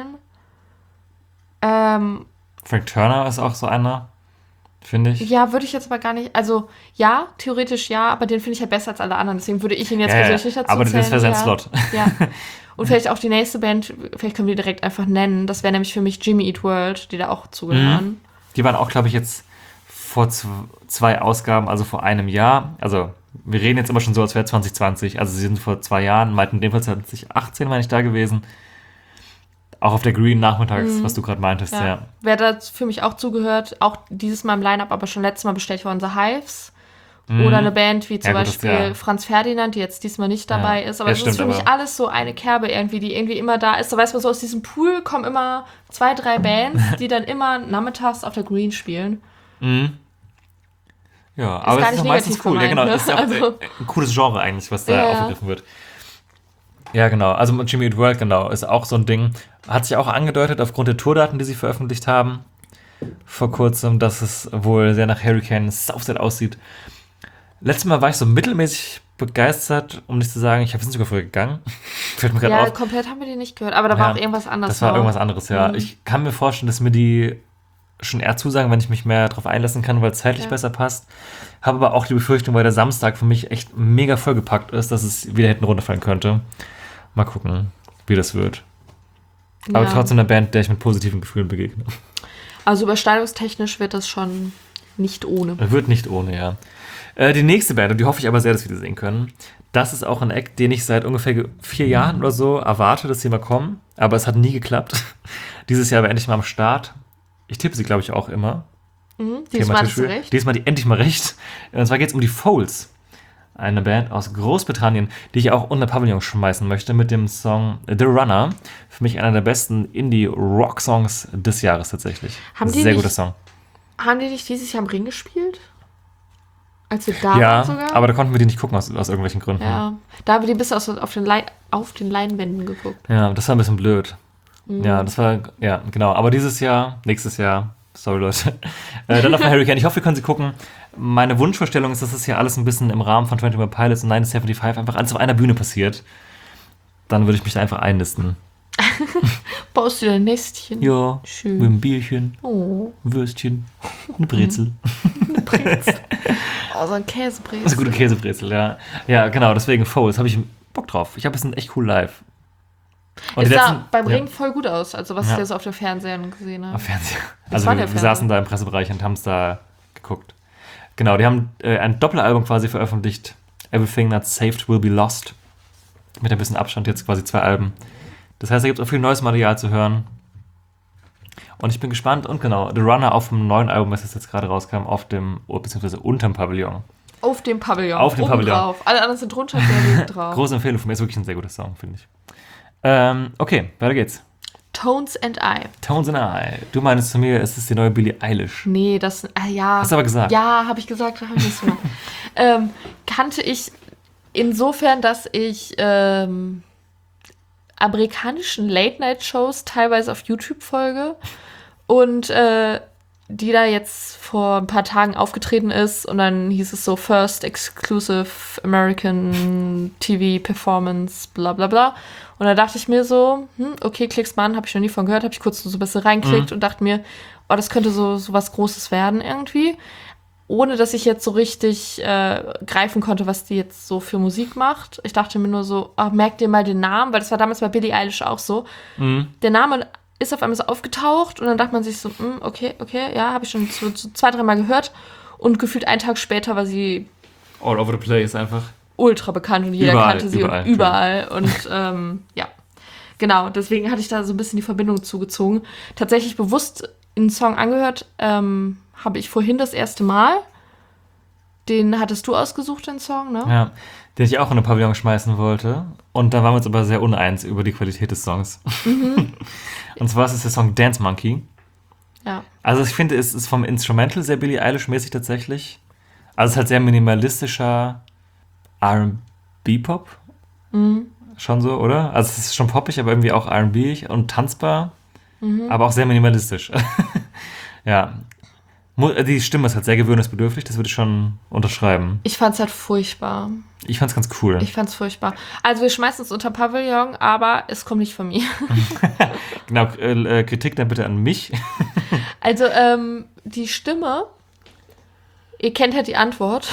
Ähm, Frank Turner ist auch so einer, finde ich. ja, würde ich jetzt aber gar nicht, also ja, theoretisch ja, aber den finde ich halt besser als alle anderen, deswegen würde ich ihn jetzt Ja, ja, persönlich nicht dazu aber zählen. das wäre sein ja. Slot. Ja. Und vielleicht auch die nächste Band, vielleicht können wir die direkt einfach nennen, das wäre nämlich für mich Jimmy Eat World, die da auch zugehören. Die waren auch, glaube ich, jetzt vor z- zwei Ausgaben, also vor einem Jahr, also wir reden jetzt immer schon so, als wäre zwanzig zwanzig, also sie sind vor zwei Jahren, meinten in dem Fall zwanzig achtzehn, meine ich, da gewesen. Auch auf der Green nachmittags, mhm. was du gerade meintest, ja. ja. Wer da für mich auch zugehört, auch dieses Mal im Line-Up, aber schon letztes Mal bestellt worden, The Hives. Mhm. Oder eine Band wie zum ja, gut, Beispiel das, ja. Franz Ferdinand, die jetzt diesmal nicht dabei ja. ist. Aber es ja, ist für mich aber alles so eine Kerbe irgendwie, die irgendwie immer da ist. Da weiß man so, aus diesem Pool kommen immer zwei, drei Bands, die dann immer nachmittags auf der Green spielen. Mhm. Ja, ist aber es ist doch meistens cool. Gemeint, ja, genau. Ne? Das ist ja auch also, ein cooles Genre eigentlich, was da ja. aufgegriffen wird. Ja, genau. Also Jimmy Eat World, genau, ist auch so ein Ding. Hat sich auch angedeutet, aufgrund der Tourdaten, die sie veröffentlicht haben, vor kurzem, dass es wohl sehr nach Hurricane Southside aussieht. Letztes Mal war ich so mittelmäßig begeistert, um nicht zu sagen, ich habe es sogar früher gegangen. Fällt mir gerade ja, auf. komplett haben wir die nicht gehört, aber da ja, war auch irgendwas anderes. Das war irgendwas anderes, ja. Mhm. Ich kann mir vorstellen, dass mir die schon eher zusagen, wenn ich mich mehr darauf einlassen kann, weil es zeitlich ja. besser passt. Habe aber auch die Befürchtung, weil der Samstag für mich echt mega vollgepackt ist, dass es wieder hinten runterfallen könnte. Mal gucken, wie das wird. Ja. Aber trotzdem eine Band, der ich mit positiven Gefühlen begegne. Also überschneidungstechnisch wird das schon nicht ohne. Wird nicht ohne, ja. Äh, die nächste Band, und die hoffe ich aber sehr, dass wir die sehen können, das ist auch ein Act, den ich seit ungefähr vier Jahren oder so erwarte, dass sie mal kommen. Aber es hat nie geklappt. Dieses Jahr war endlich mal am Start. Ich tippe sie, glaube ich, auch immer. Mhm, diesmal hast du recht. Diesmal die endlich mal recht. Und zwar geht es um die Foals. Eine Band aus Großbritannien, die ich auch unter Pavillon schmeißen möchte mit dem Song The Runner. Für mich einer der besten Indie-Rock-Songs des Jahres tatsächlich. Haben die Sehr nicht, guter Song. Haben die nicht dieses Jahr am Ring gespielt? Als wir da ja, waren sogar? Aber da konnten wir die nicht gucken aus, aus irgendwelchen Gründen. Ja, da haben wir die bis aus, auf, den Lein, auf den Leinwänden geguckt. Ja, das war ein bisschen blöd. Mhm. Ja, das war, ja, genau. Aber dieses Jahr, nächstes Jahr, sorry Leute, äh, dann auf der Hurricane. Ich hoffe, wir können sie gucken. Meine Wunschvorstellung ist, dass das hier alles ein bisschen im Rahmen von einundzwanzig Pilots und neunzehn fünfundsiebzig einfach alles auf einer Bühne passiert. Dann würde ich mich da einfach einnisten. Baust du dir ein Nestchen? Ja, schön. Mit einem Bierchen, oh. Würstchen, eine Brezel. eine Brezel. Oh, so ein Käsebrezel. Das ist eine gute Käsebrezel, ja. Ja, genau, deswegen Foals, habe ich Bock drauf. Ich habe es echt cool live. Und es sah letzten, beim Ring ja. voll gut aus, also was ja. ich ja so auf den Fernsehern gesehen habe. Auf Fernseher. Also wir, wir saßen da im Pressebereich und haben es da geguckt. Genau, die haben äh, ein Doppelalbum quasi veröffentlicht. Everything Not Saved Will Be Lost. Mit ein bisschen Abstand jetzt quasi zwei Alben. Das heißt, da gibt es auch viel neues Material zu hören. Und ich bin gespannt. Und genau, The Runner auf dem neuen Album, was jetzt gerade rauskam, auf dem, beziehungsweise unterm Pavillon. Auf dem Pavillon. Auf dem Oben Pavillon. Drauf. Alle anderen sind drunter, der liegt drauf. Große Empfehlung von mir. Ist wirklich ein sehr guter Song, finde ich. Ähm, okay, weiter geht's. Tones and I. Tones and I. Du meinst zu mir, es ist die neue Billie Eilish. Nee, das, äh, ja. Hast du aber gesagt. Ja, habe ich gesagt, habe ich nicht so. ähm, kannte ich insofern, dass ich ähm, amerikanischen Late-Night-Shows teilweise auf YouTube folge und äh, die da jetzt vor ein paar Tagen aufgetreten ist und dann hieß es so First Exclusive American T V Performance, bla bla bla. Und da dachte ich mir so, hm, okay, klick's mal an, habe ich noch nie von gehört, habe ich kurz so ein bisschen reinklickt mhm. und dachte mir, oh, das könnte so, so was Großes werden irgendwie. Ohne, dass ich jetzt so richtig äh, greifen konnte, was die jetzt so für Musik macht. Ich dachte mir nur so, oh, merk dir mal den Namen, weil das war damals bei Billie Eilish auch so. Mhm. Der Name ist auf einmal so aufgetaucht und dann dachte man sich so, hm, okay, okay, ja, habe ich schon so, so zwei, dreimal gehört. Und gefühlt einen Tag später war sie all over the place einfach. Ultra bekannt und jeder überall, kannte sie überall, und überall. Und ähm, ja, genau, deswegen hatte ich da so ein bisschen die Verbindung zugezogen. Tatsächlich bewusst einen Song angehört, ähm, habe ich vorhin das erste Mal. Den hattest du ausgesucht, den Song, ne? Ja, den ich auch in den Pavillon schmeißen wollte. Und da waren wir uns aber sehr uneins über die Qualität des Songs. Mhm. Und zwar ist es der Song Dance Monkey. Ja. Also ich finde, es ist vom Instrumental sehr Billie Eilish-mäßig tatsächlich. Also es ist halt sehr minimalistischer R and B-Pop. Mhm. Schon so, oder? Also es ist schon poppig, aber irgendwie auch R and B und tanzbar. Mhm. Aber auch sehr minimalistisch. Ja. Die Stimme ist halt sehr gewöhnungsbedürftig, das würde ich schon unterschreiben. Ich fand's halt furchtbar. Ich fand's ganz cool. Ich fand's furchtbar. Also wir schmeißen es unter Pavillon, aber es kommt nicht von mir. Genau, äh, Kritik dann bitte an mich. Also ähm, die Stimme, ihr kennt halt die Antwort,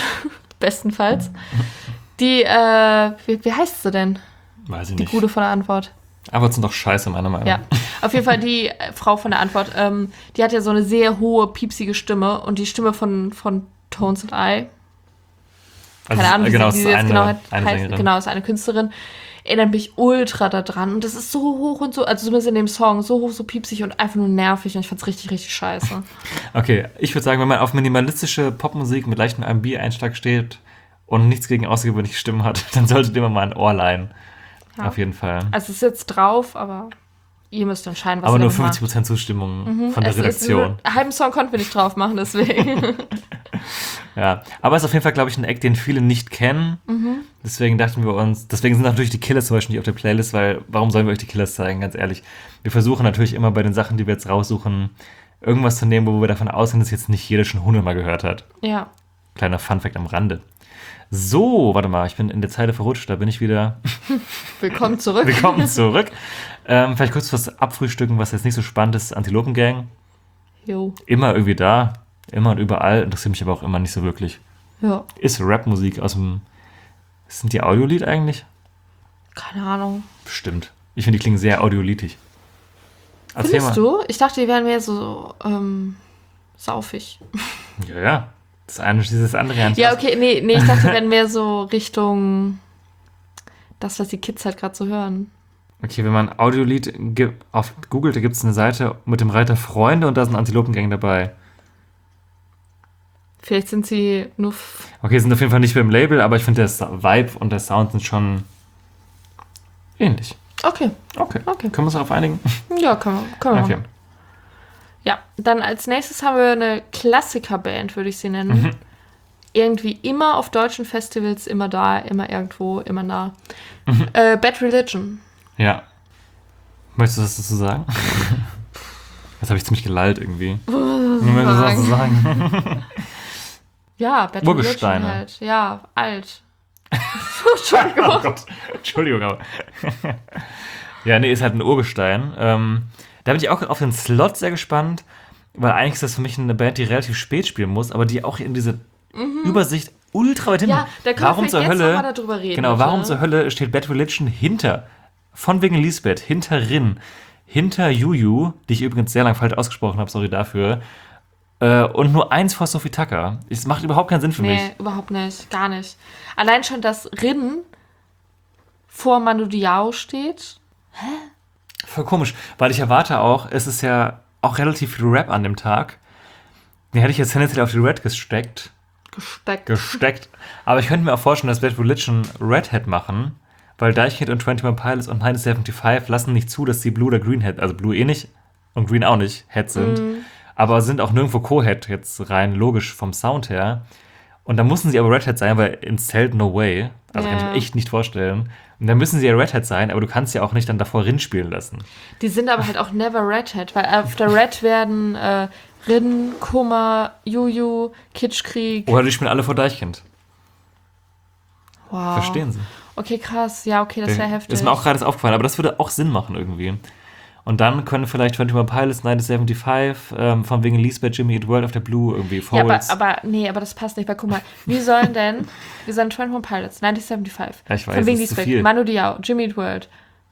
bestenfalls. Die, äh, wie, wie heißt sie denn? Weiß ich die nicht. Die Gute von der Antwort. Aber sind doch scheiße, meiner Meinung nach. Ja, auf jeden Fall die äh, Frau von der Antwort, ähm, die hat ja so eine sehr hohe, piepsige Stimme und die Stimme von, von Tones and I, keine Also, Ahnung, wie genau, sie, es wie ist sie jetzt eine, genau heißt, eine heißt, Sängerin. genau, ist eine Künstlerin, erinnert mich ultra daran und das ist so hoch und so, also zumindest in dem Song, so hoch, so piepsig und einfach nur nervig und ich fand's richtig, richtig scheiße. Okay, ich würde sagen, wenn man auf minimalistische Popmusik mit leichtem R and B-Einschlag steht und nichts gegen außergewöhnliche Stimmen hat, dann solltet ihr immer mal ein Ohr leihen. Ja. Auf jeden Fall. Also es ist jetzt drauf, aber ihr müsst entscheiden, was Aber ihr nur damit fünfzig macht. Prozent Zustimmung von der Es ist- Redaktion. einen halben Song konnten wir nicht drauf machen, deswegen. Ja, aber es ist auf jeden Fall, glaube ich, ein Act, den viele nicht kennen. Mhm. Deswegen dachten wir uns, deswegen sind natürlich die Killers zum Beispiel nicht auf der Playlist, weil warum sollen wir euch die Killers zeigen, ganz ehrlich. Wir versuchen natürlich immer bei den Sachen, die wir jetzt raussuchen, irgendwas zu nehmen, wo wir davon ausgehen, dass jetzt nicht jeder schon hundertmal gehört hat. Ja. Kleiner Funfact am Rande. So, warte mal, ich bin in der Zeile verrutscht, da bin ich wieder. Willkommen zurück. Willkommen zurück. ähm, vielleicht kurz was abfrühstücken, was jetzt nicht so spannend ist. Antilopengang, Jo. immer irgendwie da, immer und überall, interessiert mich aber auch immer nicht so wirklich. Ja. Ist Rapmusik aus dem. Sind die Audiolied eigentlich? Keine Ahnung. Bestimmt. Ich finde, die klingen sehr audiolitig. Erzähl Findest du? Ich dachte, die wären mehr so ähm, saufig. Ja, ja. Das eine schließt das andere ja nicht Ja, aus. okay, nee, nee, ich dachte, die wären mehr so Richtung das, was die Kids halt gerade so hören. Okay, wenn man Audiolied ge- auf Google, da gibt es eine Seite mit dem Reiter Freunde und da sind Antilopengang dabei. Vielleicht sind sie nur. F- Okay, sind auf jeden Fall nicht beim Label, aber ich finde, der Sa- Vibe und der Sound sind schon ähnlich. Okay, Okay. Okay. Können wir uns darauf einigen? ja, können wir, können wir Okay. machen. Ja, dann als nächstes haben wir eine Klassikerband, würde ich sie nennen. Mhm. Irgendwie immer auf deutschen Festivals, immer da, immer irgendwo, immer nah. Mhm. Äh, Bad Religion. Ja. Möchtest du was dazu sagen? Jetzt habe ich ziemlich gelallt irgendwie. Möchtest du was dazu sagen? Ja, Bad Urgesteine. Religion halt. Ja, alt. Entschuldigung. Oh Gott. Entschuldigung, aber. Ja, nee, ist halt ein Urgestein. Ähm, da bin ich auch auf den Slot sehr gespannt, weil eigentlich ist das für mich eine Band, die relativ spät spielen muss, aber die auch in diese Übersicht ultra weit hinten. Ja, da können wir warum vielleicht zur jetzt Hölle, noch mal darüber reden, Genau, bitte. warum zur Hölle steht Bad Religion hinter, von wegen Lisbeth, hinter Rin, hinter Juju, die ich übrigens sehr lang falsch ausgesprochen habe, sorry dafür, äh, und nur eins vor Sophie Tucker. Es macht überhaupt keinen Sinn für mich. Nee, überhaupt nicht. Gar nicht. Allein schon, dass Rin vor Manu Diao steht. Voll komisch, weil ich erwarte auch, es ist ja auch relativ viel Rap an dem Tag. Den hätte ich jetzt tendenziell auf die Red gesteckt. Gesteckt. Gesteckt. Aber ich könnte mir auch vorstellen, dass Bad Religion Redhead machen, weil Deichkind und einundzwanzig Pilots und neunzehnhundertfünfundsiebzig lassen nicht zu, dass sie Blue oder Green Head, also Blue eh nicht und Green auch nicht, Head sind. Mhm. Aber sind auch nirgendwo Co-Head jetzt rein logisch vom Sound her. Und da mussten sie aber Redhead sein, weil ins Zelt no way. Also kann ich Ja. mir echt nicht vorstellen. Und dann müssen sie ja Redhead sein, aber du kannst ja auch nicht dann davor Rin spielen lassen. Die sind aber halt auch never Redhead, weil auf der Red werden äh, Rin, Kummer, Juju, Kitschkrieg. Oder die spielen alle vor Deichkind. Wow. Verstehen sie. Okay, krass. Ja, okay, das wäre heftig. Das ist mir auch gerade aufgefallen, aber das würde auch Sinn machen irgendwie. Und dann können vielleicht einundzwanzig Pilots, neunzehnhundertfünfundsiebzig, ähm, von wegen Lisbeth, Jimmy Eat World auf der Blue irgendwie ja, aber, Forwards. aber, nee, aber das passt nicht, weil guck mal, wie sollen denn, wir sind einundzwanzig Pilots, neunzehnhundertfünfundsiebzig, Ja, ich weiß, von wegen das ist zu Lisbeth, viel. Manu Diao, Jimmy Eat World,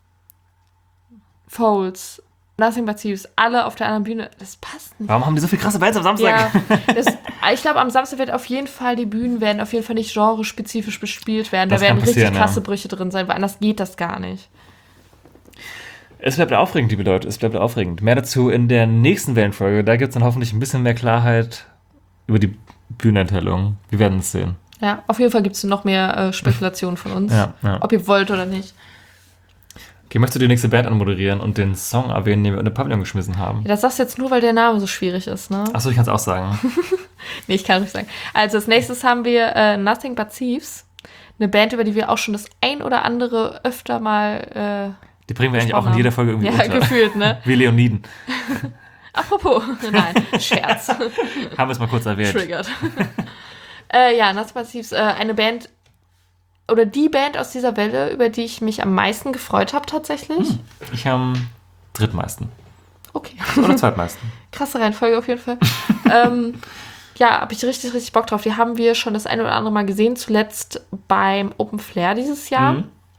Folds, Nothing But Thieves, alle auf der anderen Bühne, das passt nicht. Warum haben die so viel krasse Bands am Samstag? Ja, das, ich glaube, am Samstag wird auf jeden Fall, die Bühnen werden auf jeden Fall nicht genrespezifisch bespielt werden. Das da werden kann richtig passieren, krasse ja. Brüche drin sein, weil anders geht das gar nicht. Es bleibt aufregend, liebe Leute, es bleibt aufregend. Mehr dazu in der nächsten Wellenfolge. Da gibt es dann hoffentlich ein bisschen mehr Klarheit über die Bühnenenthüllung. Wir werden es sehen. Ja, auf jeden Fall gibt es noch mehr äh, Spekulationen von uns, Ja, ja. ob ihr wollt oder nicht. Okay, möchtest du die nächste Band anmoderieren und den Song erwähnen, den wir in den Pavillon geschmissen haben? Ja, das sagst du jetzt nur, weil der Name so schwierig ist, ne? Achso, ich kann es auch sagen. Nee, ich kann nicht sagen. Also als nächstes haben wir äh, Nothing But Thieves. Eine Band, über die wir auch schon das ein oder andere öfter mal äh, Die bringen wir eigentlich auch in gesprochen jeder haben. Folge irgendwie Ja, unter. gefühlt, ne? Wie Leoniden. Apropos, nein, Scherz. Haben wir es mal kurz erwähnt. Triggert. äh, ja, Nothing But Thieves, äh, eine Band, oder die Band aus dieser Welle, über die ich mich am meisten gefreut habe tatsächlich. Hm. Ich am drittmeisten. Okay. Oder zweitmeisten. Krasse Reihenfolge auf jeden Fall. ähm, ja, habe ich richtig, richtig Bock drauf. Die haben wir schon das eine oder andere Mal gesehen, zuletzt beim Open Flair dieses Jahr. Mhm.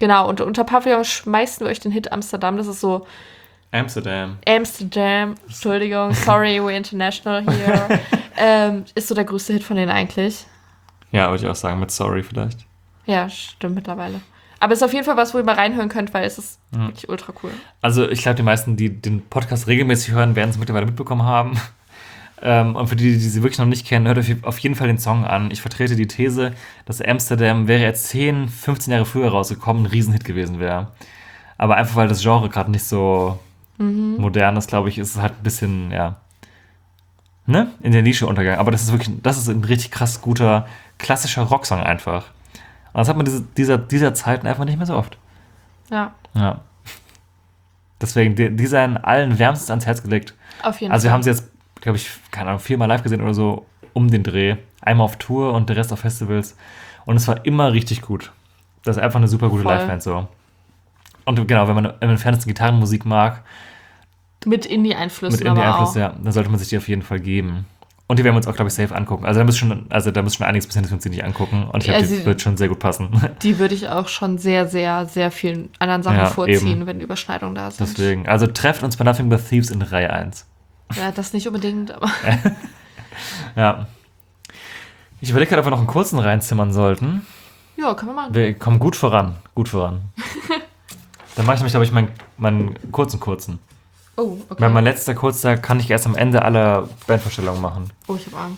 Genau, und unter Pavillon schmeißen wir euch den Hit Amsterdam. Das ist so Amsterdam. Amsterdam, Entschuldigung, sorry, we're international here. ähm, ist so der größte Hit von denen eigentlich. Ja, würde ich auch sagen, mit Sorry vielleicht. Ja, stimmt mittlerweile. Aber es ist auf jeden Fall was, wo ihr mal reinhören könnt, weil es ist mhm. wirklich ultra cool. Also ich glaube, die meisten, die den Podcast regelmäßig hören, werden es mittlerweile mitbekommen haben. ähm, und für die, die sie wirklich noch nicht kennen, hört euch auf jeden Fall den Song an. Ich vertrete die These, dass Amsterdam, wäre jetzt zehn, fünfzehn Jahre früher rausgekommen, ein Riesenhit gewesen wäre. Aber einfach, weil das Genre gerade nicht so mhm. modern ist, glaube ich, ist es halt ein bisschen, ja, ne, in der Nische untergegangen. Aber das ist wirklich, das ist ein richtig krass guter, klassischer Rocksong einfach. Und das hat man diese, dieser, dieser Zeiten einfach nicht mehr so oft. Ja. Ja. Deswegen, die, die seien allen wärmstens ans Herz gelegt. Auf jeden also Fall. wir haben sie jetzt, glaube ich, keine Ahnung, viermal live gesehen oder so um den Dreh. Einmal auf Tour und der Rest auf Festivals. Und es war immer richtig gut. Das ist einfach eine super gute Voll. Live-Band so. Und genau, wenn man, wenn man im Fernsehen Gitarrenmusik mag, mit Indie-Einflüssen mit Indie-Einfluss, aber ja, dann sollte man sich die auf jeden Fall geben. Und die werden wir uns auch, glaube ich, safe angucken. Also da muss schon, also da muss schon einiges passieren, dass wir uns die nicht angucken. Und ich glaube, Also, die wird schon sehr gut passen. Die würde ich auch schon sehr, sehr, sehr vielen anderen Sachen Ja, vorziehen, eben. wenn Überschneidungen da sind. Deswegen, also trefft uns bei Nothing But Thieves in Reihe eins. Ja, das nicht unbedingt, aber Ja. Ich überlege gerade, ob wir noch einen kurzen reinzimmern sollten. ja, können wir machen. Wir kommen gut voran. Gut voran. Dann mache ich nämlich, glaube ich, meinen, meinen kurzen kurzen. Oh, okay. Weil mein letzter kurzer kann ich erst am Ende aller Bandvorstellungen machen. Oh, ich habe Angst.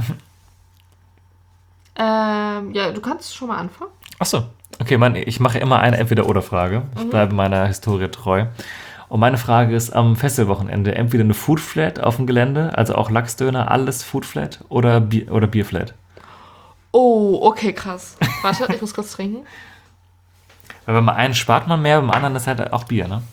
ähm, ja, du kannst schon mal anfangen. Achso. Okay, mein, ich mache immer eine Entweder-Oder-Frage. Ich Mhm. bleibe meiner Historie treu. Und meine Frage ist am Festivalwochenende entweder eine Foodflat auf dem Gelände, also auch Lachsdöner, alles Foodflat oder, Bier, oder Bierflat. Oh, okay, krass. Warte, ich muss kurz trinken. Weil beim einen spart man mehr, beim anderen ist halt auch Bier, ne?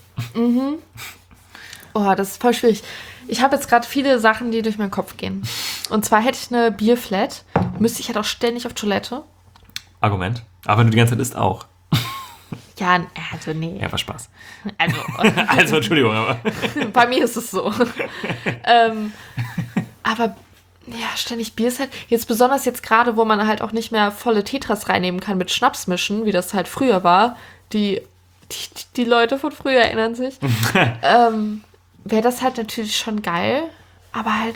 Oh, das ist voll schwierig. Ich habe jetzt gerade viele Sachen, die durch meinen Kopf gehen. Und zwar hätte ich eine Bierflat, müsste ich halt auch ständig auf Toilette. Argument. Aber wenn du die ganze Zeit isst, auch. Ja, also nee. Ja, war Spaß. Also, Also, Entschuldigung, aber. bei mir ist es so. ähm, aber ja, ständig Bier ist halt, jetzt besonders jetzt gerade, wo man halt auch nicht mehr volle Tetras reinnehmen kann mit Schnaps mischen, wie das halt früher war. Die, die, die Leute von früher erinnern sich. ähm, wäre das halt natürlich schon geil. Aber halt,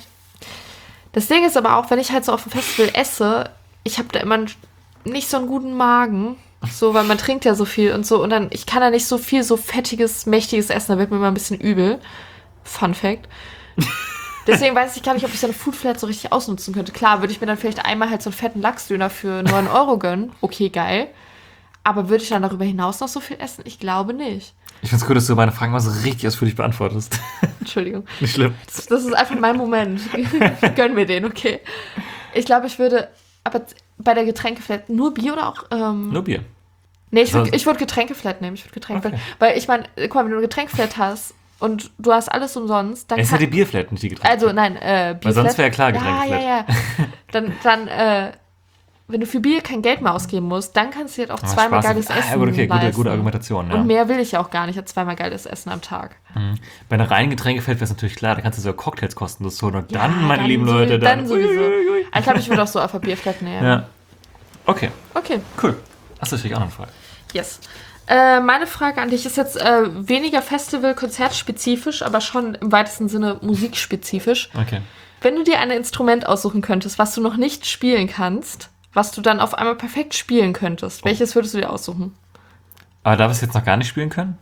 das Ding ist aber auch, wenn ich halt so auf dem Festival esse, ich habe da immer nicht so einen guten Magen. So, weil man trinkt ja so viel und so. Und dann, ich kann da nicht so viel so fettiges, mächtiges essen. Da wird mir immer ein bisschen übel. Fun Fact. Deswegen weiß ich gar nicht, ob ich so eine Foodflat so richtig ausnutzen könnte. Klar, würde ich mir dann vielleicht einmal halt so einen fetten Lachsdöner für neun Euro gönnen. Okay, geil. Aber würde ich dann darüber hinaus noch so viel essen? Ich glaube nicht. Ich finde es gut, dass du meine Fragen mal so richtig ausführlich beantwortest. Entschuldigung. Nicht schlimm. Das, das ist einfach mein Moment. Gönn mir den, okay. Ich glaube, ich würde, aber bei der Getränkeflat nur Bier oder auch... Ähm, Nur Bier. Nee, ich würde Also- ich würd Getränkeflat nehmen. Ich würde Getränkeflat. Okay. Weil ich meine, guck mal, wenn du eine Getränkeflat hast und du hast alles umsonst, dann Es ist ja kann, die Bierflat, nicht die Getränke. also nein, äh, Bierflat. Weil sonst wäre ja klar Ja, Getränkeflat. ja, ja. Dann, dann äh, wenn du für Bier kein Geld mehr ausgeben musst, dann kannst du dir halt auch Ah, zweimal Spaß. geiles Ah, Essen gut, okay, gute, leisten. gute Argumentation, ja. Und mehr will ich ja auch gar nicht als zweimal geiles Essen am Tag. Bei einer reinen Getränkeflat wäre es natürlich klar, da kannst du sogar Cocktails kostenlos holen. Und Ja, dann, meine dann lieben so- Leute, dann... dann sowieso. Uiuiui. Ich glaube, ich würde auch so auf der Bierflat nehmen. Ja. Okay, Okay, cool. Achso, ich auch noch eine Frage. yes. Äh, meine Frage an dich ist jetzt äh, weniger Festival-Konzertspezifisch, aber schon im weitesten Sinne musikspezifisch. Okay. Wenn du dir ein Instrument aussuchen könntest, was du noch nicht spielen kannst, was du dann auf einmal perfekt spielen könntest, welches würdest du dir aussuchen? Aber darf ich es jetzt noch gar nicht spielen können?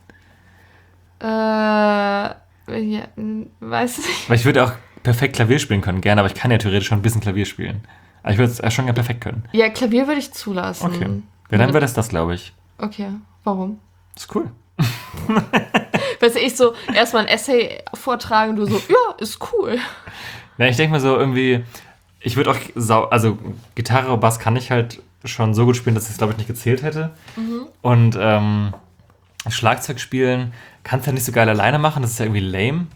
Äh, ja, hm, weiß nicht. Weil ich würde auch perfekt Klavier spielen können, gerne, aber ich kann ja theoretisch schon ein bisschen Klavier spielen. Aber ich würde es schon gerne perfekt können. Ja, Klavier würde ich zulassen. Okay. Ja, dann wäre das das, glaube ich. Okay, warum? Das ist cool. Weißt du, ich so erstmal ein Essay vortragen und du so, ja, ist cool. Ja, ich denke mir so irgendwie, ich würde auch, sau also Gitarre, Bass kann ich halt schon so gut spielen, dass ich es, glaube ich, nicht gezählt hätte. Mhm. Und ähm, Schlagzeug spielen kannst du ja nicht so geil alleine machen, das ist ja irgendwie lame.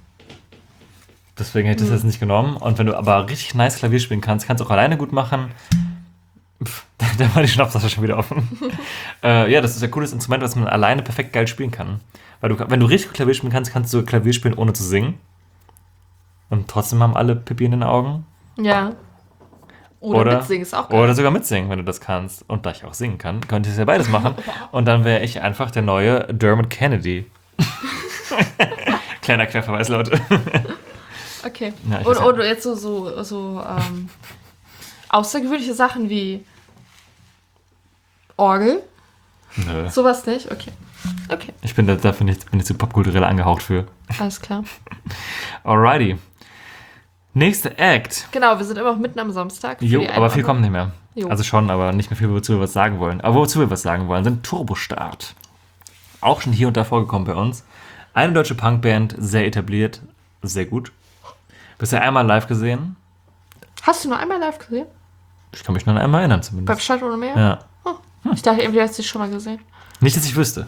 Deswegen hätte ich Mhm. das jetzt nicht genommen. Und wenn du aber richtig nice Klavier spielen kannst, kannst du auch alleine gut machen. Pff, da war die Schnapsflasche schon wieder offen. äh, ja, das ist ein cooles Instrument, was man alleine perfekt geil spielen kann. Weil du, wenn du richtig gut Klavier spielen kannst, kannst du Klavier spielen, ohne zu singen. Und trotzdem haben alle Pipi in den Augen. Ja. Oder, Oder- mitsingen ist auch geil. Oder sogar mitsingen, wenn du das kannst. Und da ich auch singen kann, könnte ich ja beides machen. Und dann wäre ich einfach der neue Dermot Kennedy. Kleiner Querverweis, Leute. Okay. Ja, ich und, weiß ja. und jetzt so, so, so ähm, außergewöhnliche Sachen wie Orgel? Nö. Sowas nicht? Okay. Okay, Ich bin da, dafür nicht, bin ich zu popkulturell angehaucht für. alles klar. Alrighty. Nächster Act. Genau, wir sind immer noch mitten am Samstag. für Jo, die aber viel Einordnung. kommt nicht mehr. Jo. Also schon, aber nicht mehr viel, wozu wir was sagen wollen. Aber wozu wir was sagen wollen, sind Turbostart. Auch schon hier und da vorgekommen bei uns. Eine deutsche Punkband, sehr etabliert, sehr gut. Bisher einmal live gesehen. Hast du nur einmal live gesehen? Ich kann mich nur an einmal erinnern Beim zumindest. Stadt ohne Meer? Ja. Ich dachte, irgendwie hast du dich schon mal gesehen. Nicht, dass ich wüsste.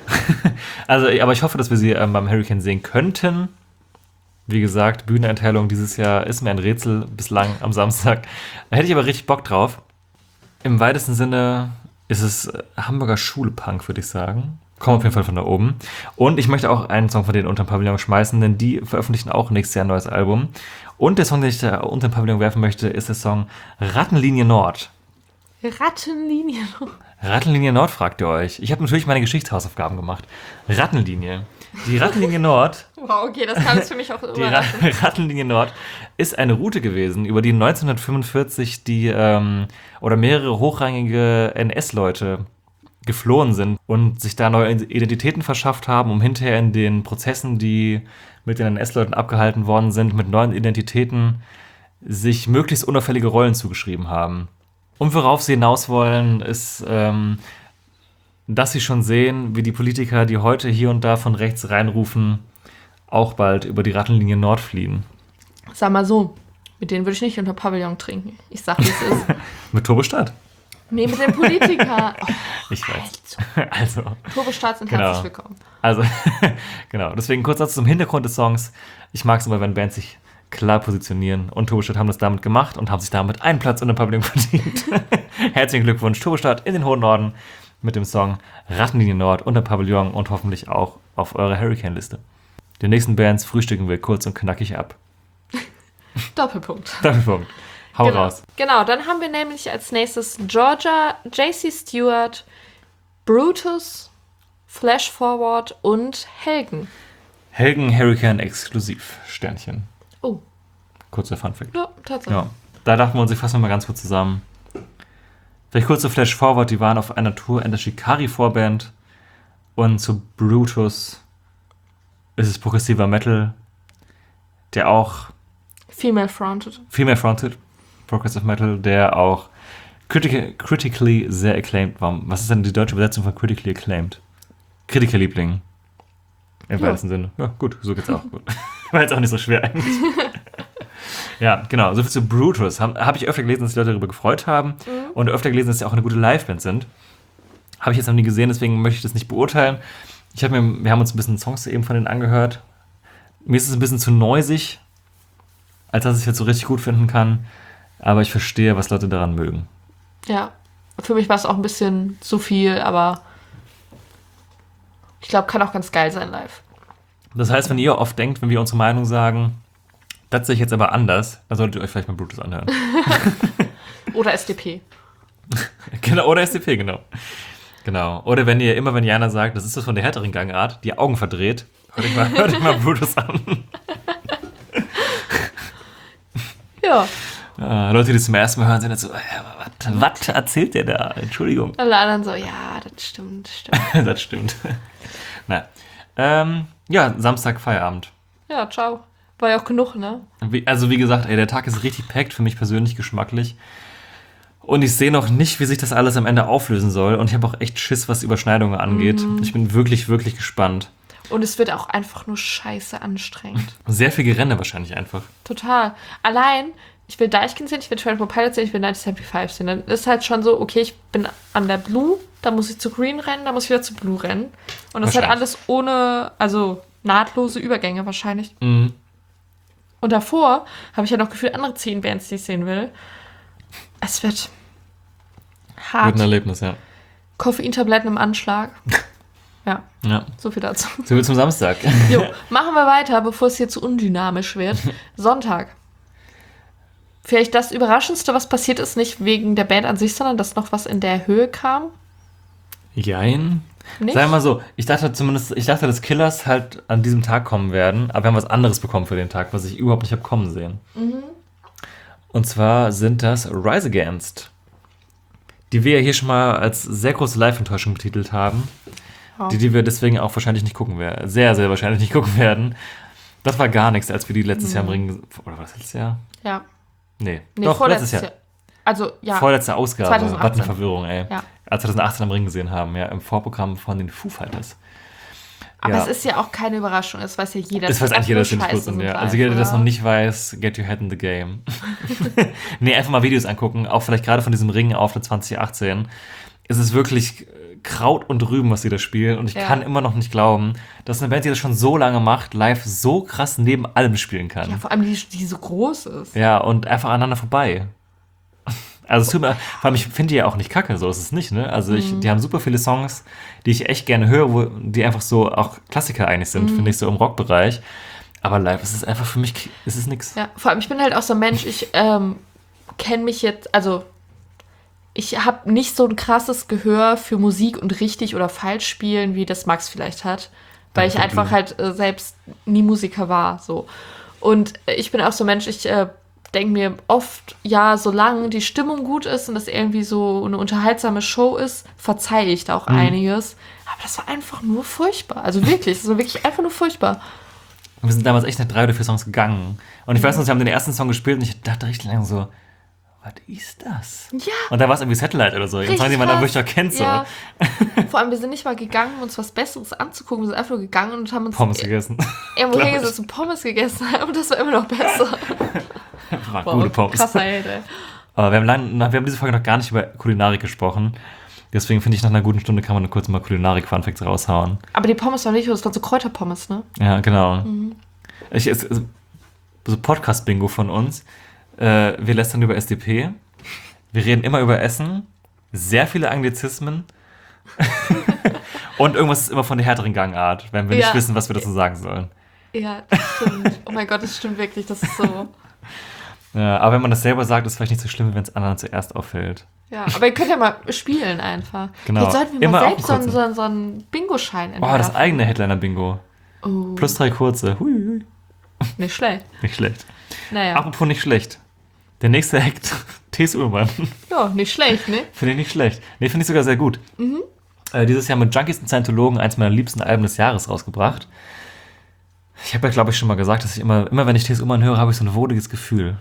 Also, aber ich hoffe, dass wir sie ähm, beim Hurricane sehen könnten. Wie gesagt, Bühneneinteilung dieses Jahr ist mir ein Rätsel bislang am Samstag. Da hätte ich aber richtig Bock drauf. Im weitesten Sinne ist es äh, Hamburger Schule-Punk, würde ich sagen. Kommt auf jeden Fall von da oben. Und ich möchte auch einen Song von denen unter den Pavillon schmeißen, denn die veröffentlichen auch nächstes Jahr ein neues Album. Und der Song, den ich da unter den Pavillon werfen möchte, ist der Song Rattenlinie Nord. Rattenlinie. Rattenlinie Nord, fragt ihr euch. Ich habe natürlich meine Geschichtshausaufgaben gemacht. Rattenlinie. Die Rattenlinie Nord, Wow, okay, das kam jetzt für mich auch die Ra überraschend. Rattenlinie Nord ist eine Route gewesen, über die neunzehnhundertfünfundvierzig die ähm, oder mehrere hochrangige N S-Leute geflohen sind und sich da neue Identitäten verschafft haben, um hinterher in den Prozessen, die mit den N S-Leuten abgehalten worden sind, mit neuen Identitäten sich möglichst unauffällige Rollen zugeschrieben haben. Und worauf sie hinaus wollen, ist, ähm, dass sie schon sehen, wie die Politiker, die heute hier und da von rechts reinrufen, auch bald über die Rattenlinie Nord fliehen. Sag mal so, mit denen würde ich nicht unter Pavillon trinken. Ich sag, wie es ist. Mit Turbostart? Nee, mit den Politikern. Oh, Ich weiß. Also, Turbostarts sind Genau. herzlich willkommen. also genau. Deswegen kurz dazu zum Hintergrund des Songs. Ich mag es immer, wenn Bands sich klar positionieren. Und Turbostart haben das damit gemacht und haben sich damit einen Platz in der Pavillon verdient. Herzlichen Glückwunsch, Turbostart in den hohen Norden mit dem Song Rattenlinie Nord unter Pavillon und hoffentlich auch auf eurer Hurricane-Liste. Die nächsten Bands frühstücken wir kurz und knackig ab. Doppelpunkt. Doppelpunkt. Hau Genau. raus. Genau, dann haben wir nämlich als nächstes Georgia, J C Stewart, Brutus, Flash Forward und Helgen. Helgen Hurricane exklusiv. Sternchen. Oh, Kurzer Funfact. ja, tatsächlich. Ja. Da dachten wir uns, ich fasse mal ganz kurz zusammen. Vielleicht kurz zu Flash Forward, die waren auf einer Tour in der Shikari-Vorband. Und zu Brutus ist es progressiver Metal, der auch Female Fronted. Female Fronted Progressive Metal, der auch critic critically sehr acclaimed war. Was ist denn die deutsche Übersetzung von critically acclaimed? Kritikerliebling. Im Ja. weitesten Sinne. Ja, gut, so geht's auch. Gut. War jetzt auch nicht so schwer eigentlich. Ja, genau. Soviel zu Brutus. Habe hab ich öfter gelesen, dass die Leute darüber gefreut haben. Mhm. Und öfter gelesen, dass sie auch eine gute Liveband sind. Habe ich jetzt noch nie gesehen, deswegen möchte ich das nicht beurteilen. Ich hab mir, wir haben uns ein bisschen Songs eben von denen angehört. Mir ist es ein bisschen zu noisig, als dass ich es jetzt so richtig gut finden kann. Aber ich verstehe, was Leute daran mögen. Ja, für mich war es auch ein bisschen zu viel, aber ich glaube, kann auch ganz geil sein live. Das heißt, wenn ihr oft denkt, wenn wir unsere Meinung sagen, das sehe ich jetzt aber anders, dann solltet ihr euch vielleicht mal Brutus anhören. Oder S D P. Genau, oder S D P, genau. Genau. Oder wenn ihr immer, wenn Jana sagt, das ist das von der härteren Gangart, die Augen verdreht, hört euch mal, hört euch mal Brutus an. Ja, Äh, Leute, die es zum ersten Mal hören, sind jetzt so, äh, was erzählt der da? Entschuldigung. alle anderen so, ja, das stimmt, stimmt. Das stimmt. Na, ähm, ja, Samstag Feierabend. Ja, ciao. War ja auch genug, ne? Wie, also wie gesagt, ey, der Tag ist richtig packed, für mich persönlich geschmacklich. Und ich sehe noch nicht, wie sich das alles am Ende auflösen soll. Und ich habe auch echt Schiss, was Überschneidungen angeht. Mhm. Ich bin wirklich, wirklich gespannt. Und es wird auch einfach nur scheiße anstrengend. Sehr viel Gerenne wahrscheinlich einfach. Total. Allein, ich will Deichkind sehen, ich will twenty-four Pilots sehen, ich will neunzehnhundertfünfundsiebzig sehen. Dann ist halt schon so, okay, ich bin an der Blue, dann muss ich zu Green rennen, dann muss ich wieder zu Blue rennen. Und das ist halt Wahrscheinlich. alles ohne, also nahtlose Übergänge wahrscheinlich. Mhm. Und davor habe ich ja noch gefühlt andere zehn Bands, die ich sehen will. Es wird hart. Wird ein Erlebnis, ja. Koffeintabletten im Anschlag. Ja, Ja. so viel dazu. So viel zum Samstag. Jo, machen wir weiter, bevor es hier zu undynamisch wird. Sonntag. vielleicht das Überraschendste, was passiert ist, nicht wegen der Band an sich, sondern dass noch was in der Höhe kam. Jein. Nicht? Sagen wir mal so, ich dachte zumindest, ich dachte, dass Killers halt an diesem Tag kommen werden, aber wir haben was anderes bekommen für den Tag, was ich überhaupt nicht habe kommen sehen. Mhm. Und zwar sind das Rise Against, die wir ja hier schon mal als sehr große Live-Enttäuschung betitelt haben, Oh. die, die wir deswegen auch wahrscheinlich nicht gucken werden, sehr, sehr wahrscheinlich nicht gucken werden. Das war gar nichts, als wir die letztes Jahr im Ring, oder was, letztes Jahr? Ja. Nee, Nee, doch, vorletztes letztes Jahr. Jahr. Also, ja. Vorletzte Ausgabe. zwanzig achtzehn. Was eine Verwirrung, ey. Ja. Als wir zwanzig achtzehn am Ring gesehen haben, ja, im Vorprogramm von den Foo Fighters. Aber ja. es ist ja auch keine Überraschung, es weiß ja jeder. Das weiß eigentlich jeder, dass sie nicht Scheiße gut sind, sind ja. live, Also jeder, der das oder? noch nicht weiß, get your head in the game. Nee, einfach mal Videos angucken, auch vielleicht gerade von diesem Ring auf der zwanzig achtzehn. Es ist wirklich Kraut und Rüben, was sie da spielen. Und ich Ja. kann immer noch nicht glauben, dass eine Band, die das schon so lange macht, live so krass neben allem spielen kann. Ja, vor allem die, die so groß ist. Ja, und einfach aneinander vorbei. Also es tut mir, vor allem ich finde die ja auch nicht kacke, so ist es nicht, ne? Also ich, die haben super viele Songs, die ich echt gerne höre, wo, die einfach so auch Klassiker eigentlich sind, finde ich, so im Rockbereich. Aber live ist es einfach für mich, ist es nix. Ja, vor allem, ich bin halt auch so ein Mensch, ich ähm, kenne mich jetzt, also ich habe nicht so ein krasses Gehör für Musik und richtig oder falsch spielen, wie das Max vielleicht hat, weil ich Danke, einfach Blüm. halt äh, selbst nie Musiker war, so. Und äh, ich bin auch so ein Mensch, ich äh, denke mir oft, ja, solange die Stimmung gut ist und das irgendwie so eine unterhaltsame Show ist, verzeihe ich da auch Mhm. einiges. Aber das war einfach nur furchtbar. Also wirklich, das war wirklich einfach nur furchtbar. Und wir sind damals echt nach drei oder vier Songs gegangen. Und ich weiß noch, wir haben den ersten Song gespielt und ich dachte richtig lange so, was ist das? Ja. Und da war es irgendwie Satellite oder so. Jetzt Richtig sagen die mal, da krass. wirklich auch kennt so. Ja. Vor allem, wir sind nicht mal gegangen, um uns was Besseres anzugucken. Wir sind einfach nur gegangen und haben uns Pommes gegessen. irgendwo glaub ich. hingesetzt und Pommes gegessen. Und das war immer noch besser. War gute Pommes. Krasser Hate, ey. Aber wir haben, lang, wir haben diese Folge noch gar nicht über Kulinarik gesprochen. Deswegen finde ich, nach einer guten Stunde kann man nur kurz mal Kulinarik-Funfacts raushauen. Aber die Pommes waren nicht, das waren so Kräuterpommes, ne? Ja, genau. Ich, es, es, so Podcast-Bingo von uns. Äh, wir lästern über S D P. Wir reden immer über Essen. Sehr viele Anglizismen. Und irgendwas ist immer von der härteren Gangart, wenn wir Ja. nicht wissen, was wir dazu sagen sollen. Ja, das stimmt. Oh mein Gott, das stimmt wirklich. Das ist so. Ja, aber wenn man das selber sagt, ist es vielleicht nicht so schlimm, wenn es anderen zuerst auffällt. Ja, aber ihr könnt ja mal spielen einfach. Genau. Jetzt sollten wir Immer mal auch selbst so einen einen, so einen, so einen Bingo-Schein Oh, das entwerfen. eigene Headliner-Bingo. Oh, Plus drei kurze. Hui, hui. nicht schlecht. Nicht schlecht. Naja. Apropos nicht schlecht. Der nächste Act, T S Ullmann. Ja, nicht schlecht, ne? Finde ich nicht schlecht. Nee, finde ich sogar sehr gut. Äh, dieses Jahr mit Junkies und Scientologen eins meiner liebsten Alben des Jahres rausgebracht. Ich habe ja, glaube ich, schon mal gesagt, dass ich immer, immer wenn ich T S Ullmann höre, habe ich so ein wohliges Gefühl.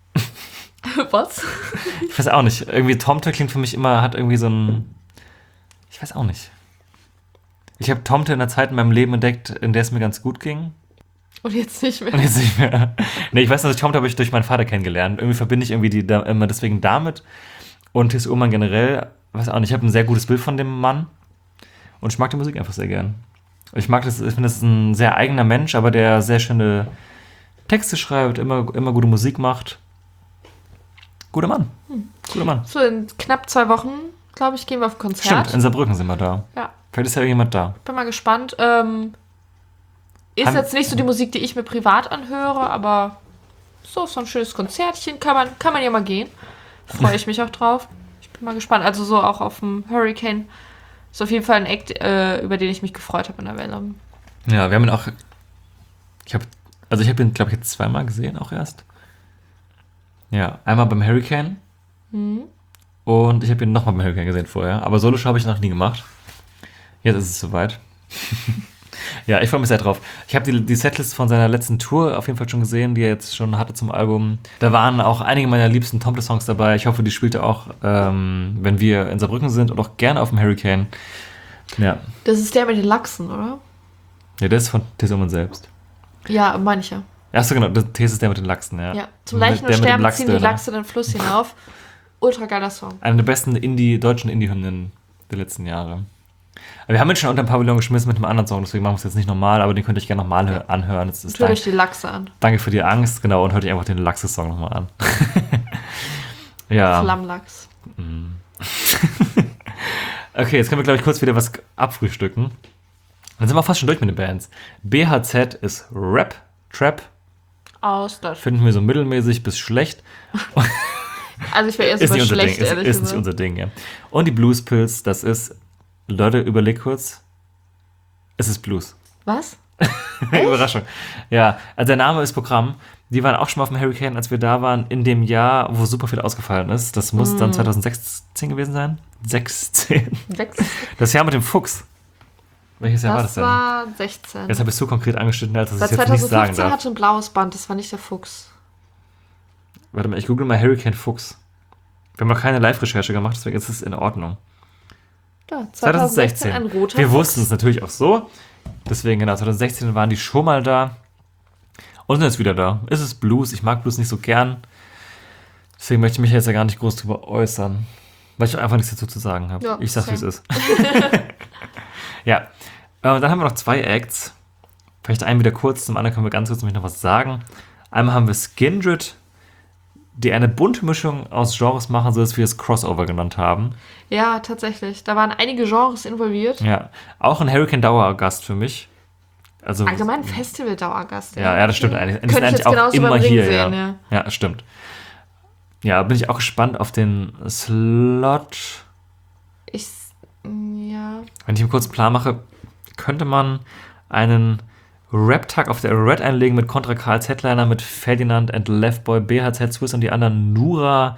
Was? Ich weiß auch nicht. Irgendwie Tomte klingt für mich immer, hat irgendwie so ein... Ich weiß auch nicht. Ich habe Tomte in der Zeit in meinem Leben entdeckt, in der es mir ganz gut ging. Und jetzt nicht mehr. Und jetzt nicht mehr. Nee, ich weiß nicht, Tomte habe ich durch meinen Vater kennengelernt. Irgendwie verbinde ich irgendwie die da, immer deswegen damit. Und T S Ullmann generell, weiß auch nicht, ich habe ein sehr gutes Bild von dem Mann. Und ich mag die Musik einfach sehr gern. Ich mag das, ich finde, das ist ein sehr eigener Mensch, aber der sehr schöne Texte schreibt, immer, immer gute Musik macht. Guter Mann. Guter Mann. So, in knapp zwei Wochen, glaube ich, gehen wir auf ein Konzert. Stimmt, in Saarbrücken sind wir da. Ja, Vielleicht ist ja irgendjemand da. bin mal gespannt. Ähm, ist Haben- jetzt nicht so die Musik, die ich mir privat anhöre, aber so, so ein schönes Konzertchen kann man, kann man ja mal gehen. Freue ich mich auch drauf. Ich bin mal gespannt. Also so auch auf dem Hurricane. Ist auf jeden Fall ein Act, äh, über den ich mich gefreut habe in der Welle. Ja, wir haben ihn auch. Ich habe, also ich habe ihn, glaube ich, jetzt zweimal gesehen, auch erst. Ja, einmal beim Hurricane. Und ich habe ihn nochmal beim Hurricane gesehen vorher. Aber Solo-Show habe ich noch nie gemacht. Jetzt ist es soweit. Ja, ich freue mich sehr drauf. Ich habe die, die Setlist von seiner letzten Tour auf jeden Fall schon gesehen, die er jetzt schon hatte zum Album. Da waren auch einige meiner liebsten Tomte-Songs dabei. Ich hoffe, die spielt er auch, ähm, wenn wir in Saarbrücken sind und auch gerne auf dem Hurricane. Ja, Das ist der mit den Lachsen, oder? ja, der ist von T S Ullmann selbst. Ja, manche. Achso, genau, der T S ist der mit den Lachsen, ja. Ja. Zum Mit- Leichen und der mit dem Sterben ziehen die Lachsdöner. Lachse den Fluss hinauf. Ultra geiler Song. Eine der besten Indie, deutschen Indie-Hymnen der letzten Jahre. Aber wir haben ihn schon unter den Pavillon geschmissen mit einem anderen Song, deswegen machen wir es jetzt nicht normal, aber den könnt ihr euch gerne nochmal hö- anhören. Das ist Hört dank, euch die Lachse an. danke für die Angst, genau, und hört euch einfach den Lachse-Song nochmal an. Ja. Flammlachs. Okay, jetzt können wir, glaube ich, kurz wieder was abfrühstücken. Dann sind wir fast schon durch mit den Bands. B H Z ist Rap, Trap Aus Deutschland. Finden wir so mittelmäßig bis schlecht. Also ich wäre erst Ist über nicht unser Ding, schlecht, ist, ehrlich ist nicht gesagt. unser Ding, ja. Und die Blues Pills, das ist, Leute, überleg kurz, es ist Blues. Was? Überraschung. Ja, also der Name ist Programm. Die waren auch schon mal auf dem Hurricane, als wir da waren, in dem Jahr, wo super viel ausgefallen ist. Das muss Mm. dann zweitausendsechzehn gewesen sein. sechzehn. Sechs. Das Jahr mit dem Fuchs. Welches Jahr war das Das denn? war sechzehn. Jetzt habe ich es so konkret angeschnitten, als dass Weil ich jetzt nicht sagen zweitausendfünfzehn darf. hatte ein blaues Band, das war nicht der Fuchs. Warte mal, ich google mal Hurricane Fuchs. Wir haben noch keine Live-Recherche gemacht, deswegen ist es in Ordnung. Ja, zweitausendsechzehn. ein roter Wir Fuchs. wussten es natürlich auch so. Deswegen, genau, zweitausendsechzehn waren die schon mal da. Und sind jetzt wieder da. Es ist Blues. Ich mag Blues nicht so gern. Deswegen möchte ich mich jetzt ja gar nicht groß drüber äußern. Weil ich einfach nichts dazu zu sagen habe. Ja, ich sag, wie es same. ist. Ja. Äh, Und dann haben wir noch zwei Acts. Vielleicht einen wieder kurz, zum anderen können wir ganz kurz nämlich noch was sagen. Einmal haben wir Skindred, die eine bunte Mischung aus Genres machen, so dass wir es Crossover genannt haben. Ja, tatsächlich. Da waren einige Genres involviert. Ja, auch ein Hurricane-Dauergast für mich. Also, Allgemein Festival-Dauergast. ja, ja, das stimmt eigentlich. Die Könnte sind ich eigentlich jetzt auch genauso immer beim Ring hier. sehen, ja. ja. ja, das stimmt. Ja, bin ich auch gespannt auf den Slot. Ich, ja. Wenn ich mir kurz einen Plan mache, könnte man einen Rap-Tag auf der Red einlegen mit Contra Karls Headliner, mit Ferdinand and Leftboy, B H Z Swiss und die anderen Nura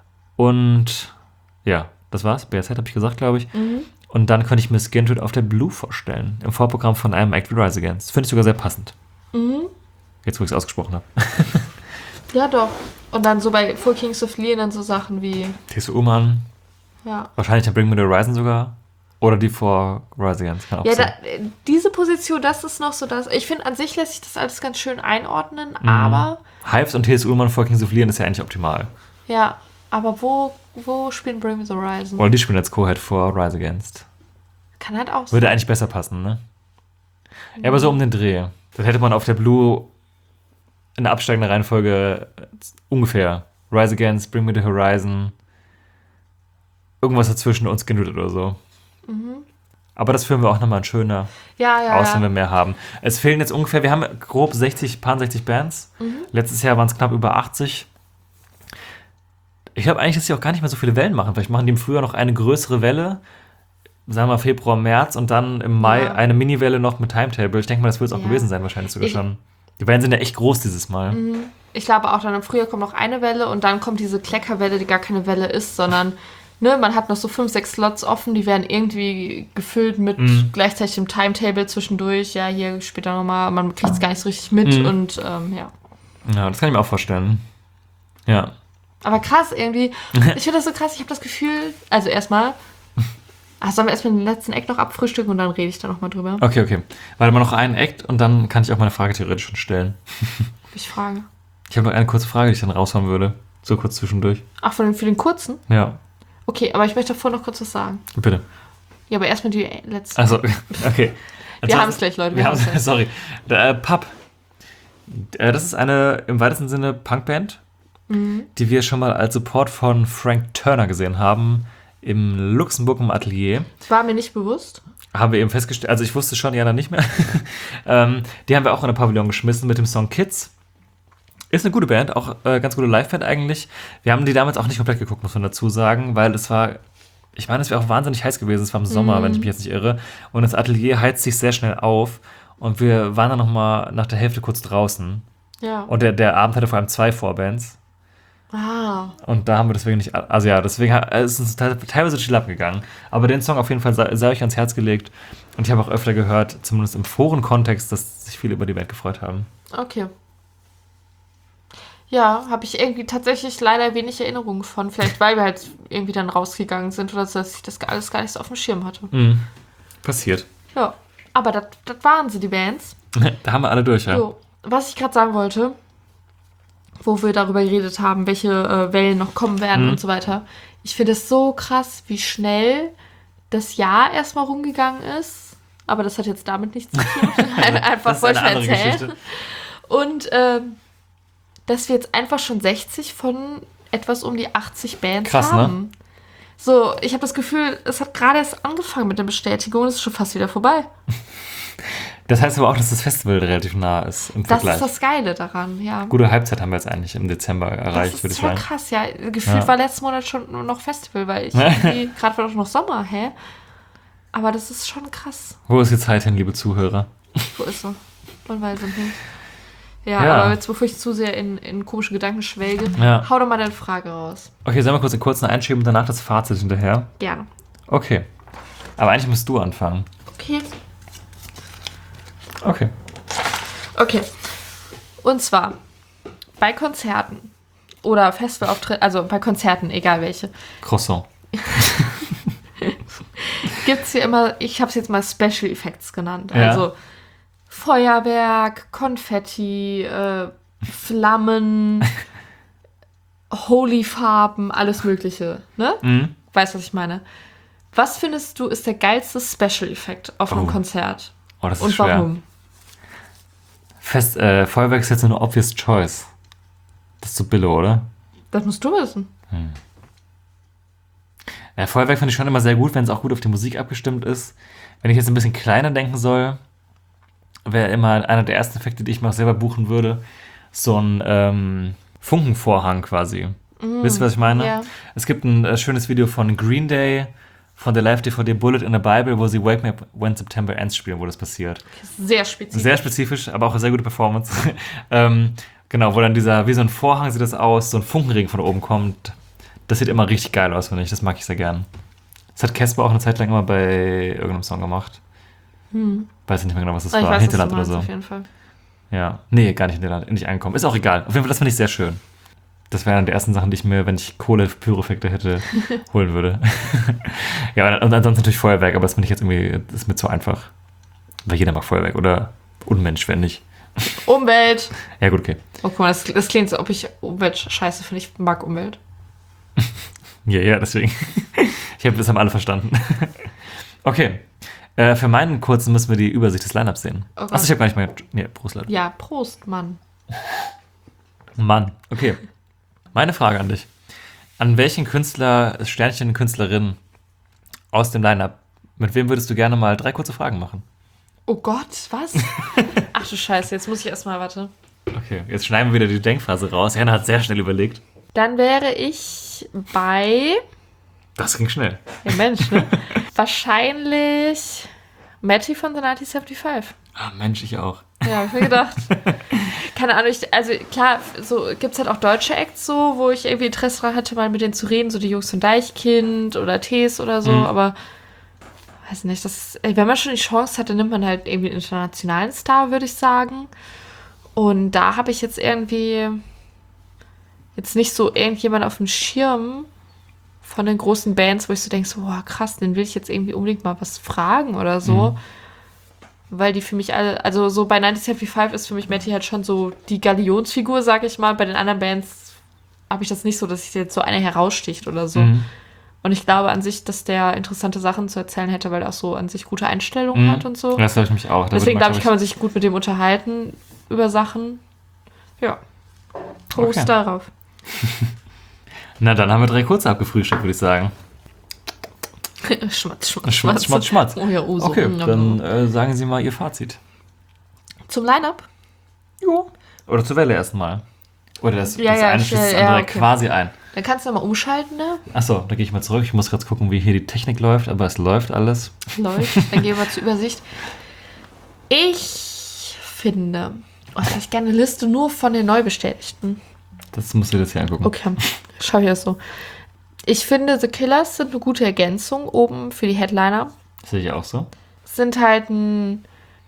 und ja, das war's. B H Z habe ich gesagt, glaube ich. Mhm. Und dann könnte ich mir Skindred auf der Blue vorstellen, im Vorprogramm von einem Act wie Rise Against. Finde ich sogar sehr passend. Mhm. Jetzt, wo ich es ausgesprochen habe. Ja, doch. Und dann so bei Full Kings of Leon dann so Sachen wie, T S U-Mann, ja. wahrscheinlich der Bring Me the Horizon sogar. Oder die vor Rise Against. Kann auch Ja, sein. da, diese Position, das ist noch so das. Ich finde, an sich lässt sich das alles ganz schön einordnen, Mhm. aber, Hives und T S U-Mann vor Kings of Leon ist ja eigentlich optimal. ja, aber wo, wo spielen Bring Me the Horizon? Oder die spielen als Co-Head vor Rise Against. Kann halt auch sein. Würde eigentlich besser passen, ne? Ja, aber so um den Dreh. Dann hätte man auf der Blue in der absteigenden Reihenfolge ungefähr Rise Against, Bring Me the Horizon, irgendwas dazwischen und Skindred oder so. Mhm. Aber das führen wir auch nochmal ein schöner Ja, ja, aus, wenn wir ja. mehr haben. Es fehlen jetzt ungefähr, wir haben grob sechzig, paar sechzig Bands. Letztes Jahr waren es knapp über achtzig. Ich glaube eigentlich, dass sie auch gar nicht mehr so viele Wellen machen. Vielleicht machen die im Frühjahr noch eine größere Welle, sagen wir Februar, März und dann im Mai Ja. eine Mini-Welle noch mit Timetable. Ich denke mal, das wird es auch Ja. gewesen sein, wahrscheinlich sogar Ich- schon. Die Wellen sind ja echt groß dieses Mal. Ich glaube auch, dann im Frühjahr kommt noch eine Welle und dann kommt diese Kleckerwelle, die gar keine Welle ist, sondern ne, man hat noch so fünf, sechs Slots offen, die werden irgendwie gefüllt mit Mhm. gleichzeitig dem Timetable zwischendurch. Ja, hier später nochmal, man kriegt es gar nicht so richtig mit Mhm. und ähm, ja. Ja, das kann ich mir auch vorstellen. Ja. Aber krass irgendwie. Ich finde das so krass, ich habe das Gefühl, also erstmal, ah, sollen wir erstmal den letzten Eck noch abfrühstücken und dann rede ich da nochmal drüber. Okay, okay. Warte mal noch einen Act und dann kann ich auch meine Frage theoretisch schon stellen. Ich frage. Ich habe noch eine kurze Frage, die ich dann raushauen würde. So kurz zwischendurch. Ach, für den, für den kurzen? Ja, Okay, aber ich möchte davor noch kurz was sagen. bitte. Ja, aber erstmal die letzte. Also, okay. Wir haben es gleich, Leute. Wir Wir haben es haben gleich. sorry. Der, äh, Pub. Äh, das ist eine im weitesten Sinne Punkband, Mhm. die wir schon mal als Support von Frank Turner gesehen haben im Luxemburg im Atelier. War mir nicht bewusst. Haben wir eben festgestellt, also ich wusste schon, ja, dann nicht mehr. ähm, die haben wir auch in den Pavillon geschmissen mit dem Song Kids. Ist eine gute Band, auch äh, ganz gute Liveband eigentlich. Wir haben die damals auch nicht komplett geguckt, muss man dazu sagen, weil es war, ich meine, es wäre auch wahnsinnig heiß gewesen. Es war im Sommer, Mhm. wenn ich mich jetzt nicht irre. Und das Atelier heizt sich sehr schnell auf. Und wir waren dann nochmal nach der Hälfte kurz draußen. Ja. Und der, der Abend hatte vor allem zwei Vorbands. Ah. Und da haben wir deswegen nicht, also ja, deswegen ha- es ist uns te- teilweise durch die Lappen gegangen. Aber den Song auf jeden Fall sei, sei euch ans Herz gelegt. Und ich habe auch öfter gehört, zumindest im Forenkontext, dass sich viele über die Band gefreut haben. Okay. Ja, habe ich irgendwie tatsächlich leider wenig Erinnerungen von. Vielleicht, weil wir halt irgendwie dann rausgegangen sind oder so, dass ich das alles gar nicht so auf dem Schirm hatte. Mhm. Passiert. Ja. Aber das waren sie, die Bands. Da haben wir alle durch, ja. So, was ich gerade sagen wollte, wo wir darüber geredet haben, welche äh, Wellen noch kommen werden Mhm. und so weiter. Ich finde es so krass, wie schnell das Jahr erstmal rumgegangen ist. Aber das hat jetzt damit nichts zu tun. Ein- Einfach Das ist wollte eine ich andere erzählen. Geschichte. Und ähm, dass wir jetzt einfach schon sechzig von etwas um die achtzig Bands Krass, ne? haben. So, ich habe das Gefühl, es hat gerade erst angefangen mit der Bestätigung und es ist schon fast wieder vorbei. Das heißt aber auch, dass das Festival relativ nah ist im Das Vergleich. ist das Geile daran, ja. Gute Halbzeit haben wir jetzt eigentlich im Dezember erreicht, Das würde ist ich voll sagen. krass, ja. Gefühlt Ja. war letzten Monat schon nur noch Festival, weil ich irgendwie, gerade war doch noch Sommer, hä? Aber das ist schon krass. Wo ist die Zeit hin, liebe Zuhörer? Wo ist sie? Man weiß es nicht. Ja, Ja. aber jetzt, bevor ich zu sehr in, in komische Gedanken schwelge, Ja. hau doch mal deine Frage raus. Okay, sollen wir kurz einen kurzen einschieben und danach das Fazit hinterher? Gerne. Okay. Aber eigentlich musst du anfangen. Okay. Okay. Okay. Und zwar bei Konzerten oder Festivalauftritten, also bei Konzerten, egal welche, Croissant. gibt es hier immer, ich habe es jetzt mal Special Effects genannt. Ja. Also Feuerwerk, Konfetti, äh, Flammen, Holy-Farben, alles Mögliche. Ne? Mhm. Weißt du, was ich meine? Was findest du ist der geilste Special Effekt auf einem Oh. Konzert? Oh, das ist Und schwer. warum? Fest, äh, Feuerwerk ist jetzt so eine obvious choice. Das ist so billo, oder? Das musst du wissen. Ja, Feuerwerk finde ich schon immer sehr gut, wenn es auch gut auf die Musik abgestimmt ist. Wenn ich jetzt ein bisschen kleiner denken soll, wäre immer einer der ersten Effekte, die ich mal selber buchen würde, so ein ähm, Funkenvorhang quasi. Wisst ihr, was ich meine? ja. Es gibt ein äh, schönes Video von Green Day, von der Live-D V D Bullet in the Bible, wo sie Wake Me Up When September Ends spielen, wo das passiert. Sehr spezifisch. Sehr spezifisch, aber auch eine sehr gute Performance. ähm, genau, wo dann dieser, wie so ein Vorhang sieht das aus, so ein Funkenregen von oben kommt. Das sieht immer richtig geil aus, finde ich. Das mag ich sehr gern. Das hat Casper auch eine Zeit lang immer bei irgendeinem Song gemacht. Hm. Weiß ich nicht mehr genau, was das Ich war. weiß, Hinterland was du oder meinst, so. auf jeden Fall. Ja. Nee, gar nicht Hinterland, nicht ankommen. Ist auch egal. Auf jeden Fall, das finde ich sehr schön. Das wäre eine der ersten Sachen, die ich mir, wenn ich Kohle-Pyrofekte hätte, holen würde. Ja, und ansonsten natürlich Feuerwerk, aber das finde ich jetzt irgendwie, das ist mir zu einfach. Weil jeder mag Feuerwerk oder Unmensch, wenn nicht. Umwelt. Ja, gut, okay. Oh, guck mal, das, das klingt so, ob ich Umwelt scheiße finde. Ich mag Umwelt. Ja, ja, deswegen. Ich habe, das haben alle verstanden. Okay. Äh, für meinen kurzen müssen wir die Übersicht des Lineups sehen. Oh Gott. Achso, ich habe gar nicht mal. Nee, Prost, Leute. Ja, Prost, Mann. Mann. Okay. Meine Frage an dich. An welchen Künstler, Sternchen, Künstlerin aus dem Lineup, mit wem würdest du gerne mal drei kurze Fragen machen? Oh Gott, was? Ach du Scheiße, jetzt muss ich erstmal, warte. Okay, jetzt schneiden wir wieder die Denkphase raus. Jana hat sehr schnell überlegt. Dann wäre ich bei. Das ging schnell. Ja, Mensch, ne? Wahrscheinlich Matty von The neunzehnhundertfünfundsiebzig. Ah, Mensch, ich auch. Ja, hab ich mir gedacht. Keine Ahnung, ich, also klar, so gibt es halt auch deutsche Acts so, wo ich irgendwie Interesse daran hatte, mal mit denen zu reden, so die Jungs von Deichkind oder Tees oder so, Mhm. aber weiß nicht, das ist, ey, wenn man schon die Chance hat, dann nimmt man halt irgendwie einen internationalen Star, würde ich sagen. Und da habe ich jetzt irgendwie jetzt nicht so irgendjemand auf dem Schirm von den großen Bands, wo ich so denke, so, boah, krass, den will ich jetzt irgendwie unbedingt mal was fragen oder so. Mhm. Weil die für mich alle, also so bei neunzehnhundertfünfundsiebzig ist für mich Matty halt schon so die Galionsfigur, sag ich mal. Bei den anderen Bands habe ich das nicht so, dass sich jetzt so eine heraussticht oder so. Mhm. Und ich glaube an sich, dass der interessante Sachen zu erzählen hätte, weil er auch so an sich gute Einstellungen Mhm. hat und so. Das glaube ich mich auch. Da Deswegen würde glaube ich, kann man sich gut mit dem unterhalten über Sachen. Ja. Prost Okay. darauf. Na, dann haben wir drei kurze abgefrühstückt, würde ich sagen. Schmatz, schmatz, Schmatz, schmatz, schmatz. Oh ja, oh so. Okay, Mm, dann äh, sagen Sie mal Ihr Fazit. Zum Line-Up? Ja. Oder zur Welle erstmal. Oder das, Ja, das ja, eine ich- schließt das ja, andere okay. quasi ein. Dann kannst du nochmal umschalten, ne? Achso, da gehe ich mal zurück. Ich muss gerade gucken, wie hier die Technik läuft, aber es läuft alles. Läuft. Dann gehen wir zur Übersicht. Ich finde, oh, hätte ich gerne eine Liste nur von den Neubestätigten. Das musst du dir jetzt hier angucken. Okay, schau ich das so. Ich finde, The Killers sind eine gute Ergänzung oben für die Headliner. Das sehe ich auch so. Sind halt ein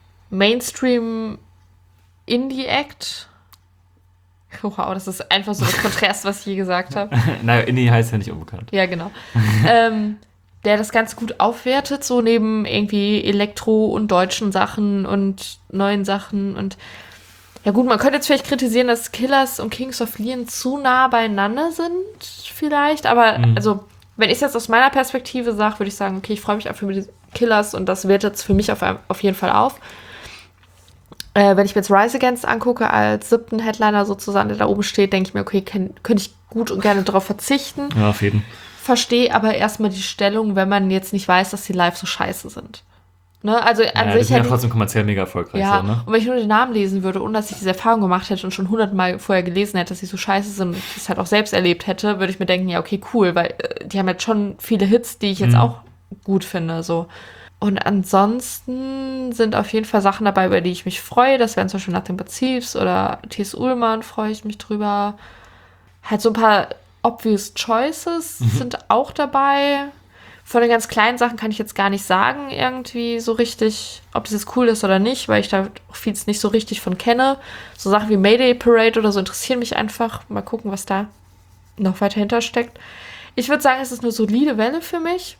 Mainstream-Indie-Act. Wow, das ist einfach so das Kontrast, was ich je gesagt habe. naja, Indie heißt ja nicht unbekannt. Ja, genau. ähm, der das Ganze gut aufwertet, so neben irgendwie Elektro und deutschen Sachen und neuen Sachen. Und ja gut, man könnte jetzt vielleicht kritisieren, dass Killers und Kings of Leon zu nah beieinander sind, vielleicht. Aber Mhm. also, wenn ich es jetzt aus meiner Perspektive sage, würde ich sagen, okay, ich freue mich einfach mit den Killers und das wertet es für mich auf, auf jeden Fall auf. Äh, wenn ich mir jetzt Rise Against angucke, als siebten Headliner sozusagen, der da oben steht, denke ich mir, okay, kann, könnte ich gut und gerne darauf verzichten. Ja, auf jeden. Verstehe aber erstmal die Stellung, wenn man jetzt nicht weiß, dass die live so scheiße sind. Ne? Also an Ja, die sich sind ja hätte ich, trotzdem kommerziell mega erfolgreich. ja, So, ne? und wenn ich nur den Namen lesen würde, ohne dass ich diese Erfahrung gemacht hätte und schon hundertmal vorher gelesen hätte, dass sie so scheiße sind und ich das halt auch selbst erlebt hätte, würde ich mir denken, ja, okay, cool, weil äh, die haben jetzt schon viele Hits, die ich jetzt Mhm. auch gut finde, so. Und ansonsten sind auf jeden Fall Sachen dabei, über die ich mich freue. Das wären zum Beispiel Nothing But Thieves oder T S. Ullmann, freue ich mich drüber. Halt so ein paar obvious choices Mhm. sind auch dabei. Von den ganz kleinen Sachen kann ich jetzt gar nicht sagen, irgendwie so richtig, ob das jetzt cool ist oder nicht, weil ich da auch vieles nicht so richtig von kenne. So Sachen wie Mayday Parade oder so interessieren mich einfach. Mal gucken, was da noch weiter hintersteckt. Ich würde sagen, es ist eine solide Welle für mich.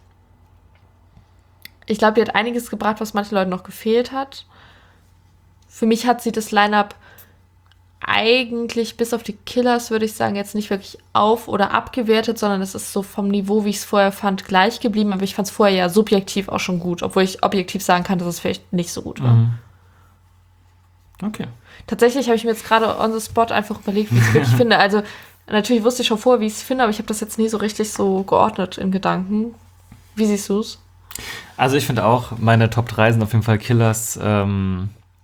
Ich glaube, die hat einiges gebracht, was manchen Leuten noch gefehlt hat. Für mich hat sie das Line-Up eigentlich bis auf die Killers, würde ich sagen, jetzt nicht wirklich auf- oder abgewertet, sondern es ist so vom Niveau, wie ich es vorher fand, gleich geblieben. Aber ich fand es vorher ja subjektiv auch schon gut, obwohl ich objektiv sagen kann, dass es vielleicht nicht so gut war. Mhm. Okay. Tatsächlich habe ich mir jetzt gerade on the spot einfach überlegt, wie ich es wirklich finde. Also natürlich wusste ich schon vorher, wie ich es finde, aber ich habe das jetzt nie so richtig so geordnet in Gedanken. Wie siehst du es? Also ich finde auch, meine Top drei sind auf jeden Fall Killers, ähm,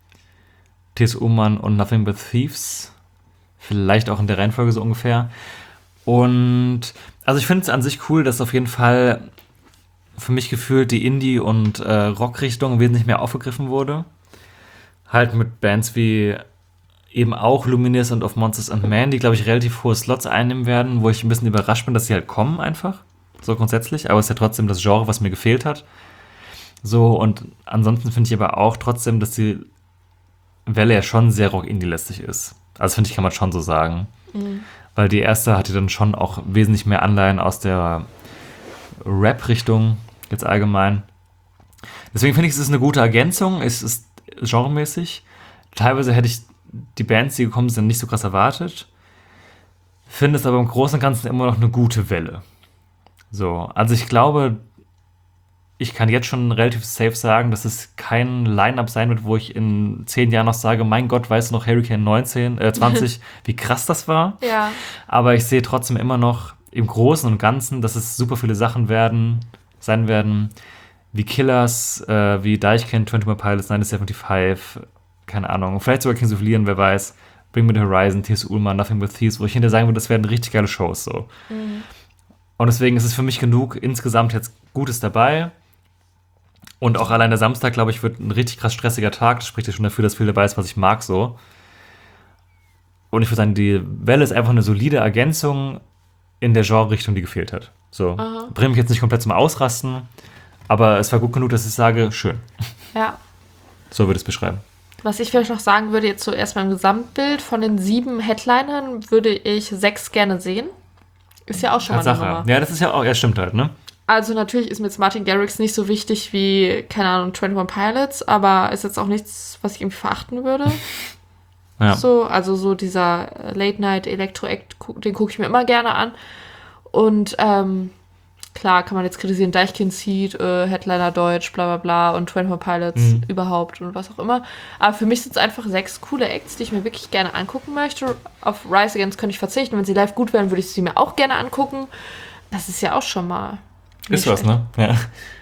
T S. Ullmann und Nothing But Thieves. Vielleicht auch in der Reihenfolge so ungefähr. Und also ich finde es an sich cool, dass auf jeden Fall für mich gefühlt die Indie- und äh, Rock-Richtung wesentlich mehr aufgegriffen wurde. Halt mit Bands wie eben auch Lumineers und Of Monsters and Men, die, glaube ich, relativ hohe Slots einnehmen werden, wo ich ein bisschen überrascht bin, dass sie halt kommen einfach. So grundsätzlich, aber es ist ja trotzdem das Genre, was mir gefehlt hat. So, und ansonsten finde ich aber auch trotzdem, dass die Welle ja schon sehr Rock-Indie-lästig ist. Also finde ich, kann man schon so sagen. Mhm. Weil die erste hatte dann schon auch wesentlich mehr Anleihen aus der Rap-Richtung, jetzt allgemein. Deswegen finde ich, es ist eine gute Ergänzung, es ist genremäßig. Teilweise hätte ich die Bands, die gekommen sind, nicht so krass erwartet. Finde es aber im Großen und Ganzen immer noch eine gute Welle. So, also ich glaube, ich kann jetzt schon relativ safe sagen, dass es kein Line-Up sein wird, wo ich in zehn Jahren noch sage, mein Gott, weißt du noch Hurricane neunzehn, äh, zwanzig, wie krass das war. Ja. Aber ich sehe trotzdem immer noch im Großen und Ganzen, dass es super viele Sachen werden, sein werden, wie Killers, äh, wie Deichkind, twenty-one Pilots, neunzehnhundertfünfundsiebzig, keine Ahnung, vielleicht sogar Kings of Leon, wer weiß, Bring Me The Horizon, T S. Ullmann, Nothing But Thieves, wo ich hinterher sagen würde, das werden richtig geile Shows, so. Mhm. Und deswegen ist es für mich genug, insgesamt jetzt Gutes dabei. Und auch allein der Samstag, glaube ich, wird ein richtig krass stressiger Tag. Das spricht ja schon dafür, dass viel dabei ist, was ich mag, so. Und ich würde sagen, die Welle ist einfach eine solide Ergänzung in der Genre-Richtung, die gefehlt hat. So. Aha. Bringt mich jetzt nicht komplett zum Ausrasten, aber es war gut genug, dass ich sage, schön. Ja. So würde ich es beschreiben. Was ich vielleicht noch sagen würde, jetzt so erstmal im Gesamtbild, von den sieben Headlinern würde ich sechs gerne sehen. Ist ja auch schon mal eine Tatsache. Nummer. Ja, das ist ja auch, ja, stimmt halt, ne? Also natürlich ist mir jetzt Martin Garrix nicht so wichtig wie, keine Ahnung, twenty-one Pilots, aber ist jetzt auch nichts, was ich irgendwie verachten würde. Ja. So, also so dieser Late-Night-Electro-Act, gu- den gucke ich mir immer gerne an. Und ähm, klar kann man jetzt kritisieren, Deichkind Seed, äh, Headliner Deutsch, bla bla bla und twenty-one Pilots Mhm. überhaupt und was auch immer. Aber für mich sind es einfach sechs coole Acts, die ich mir wirklich gerne angucken möchte. Auf Rise Against könnte ich verzichten. Wenn sie live gut wären, würde ich sie mir auch gerne angucken. Das ist ja auch schon mal Ist nicht was, ne? Ja.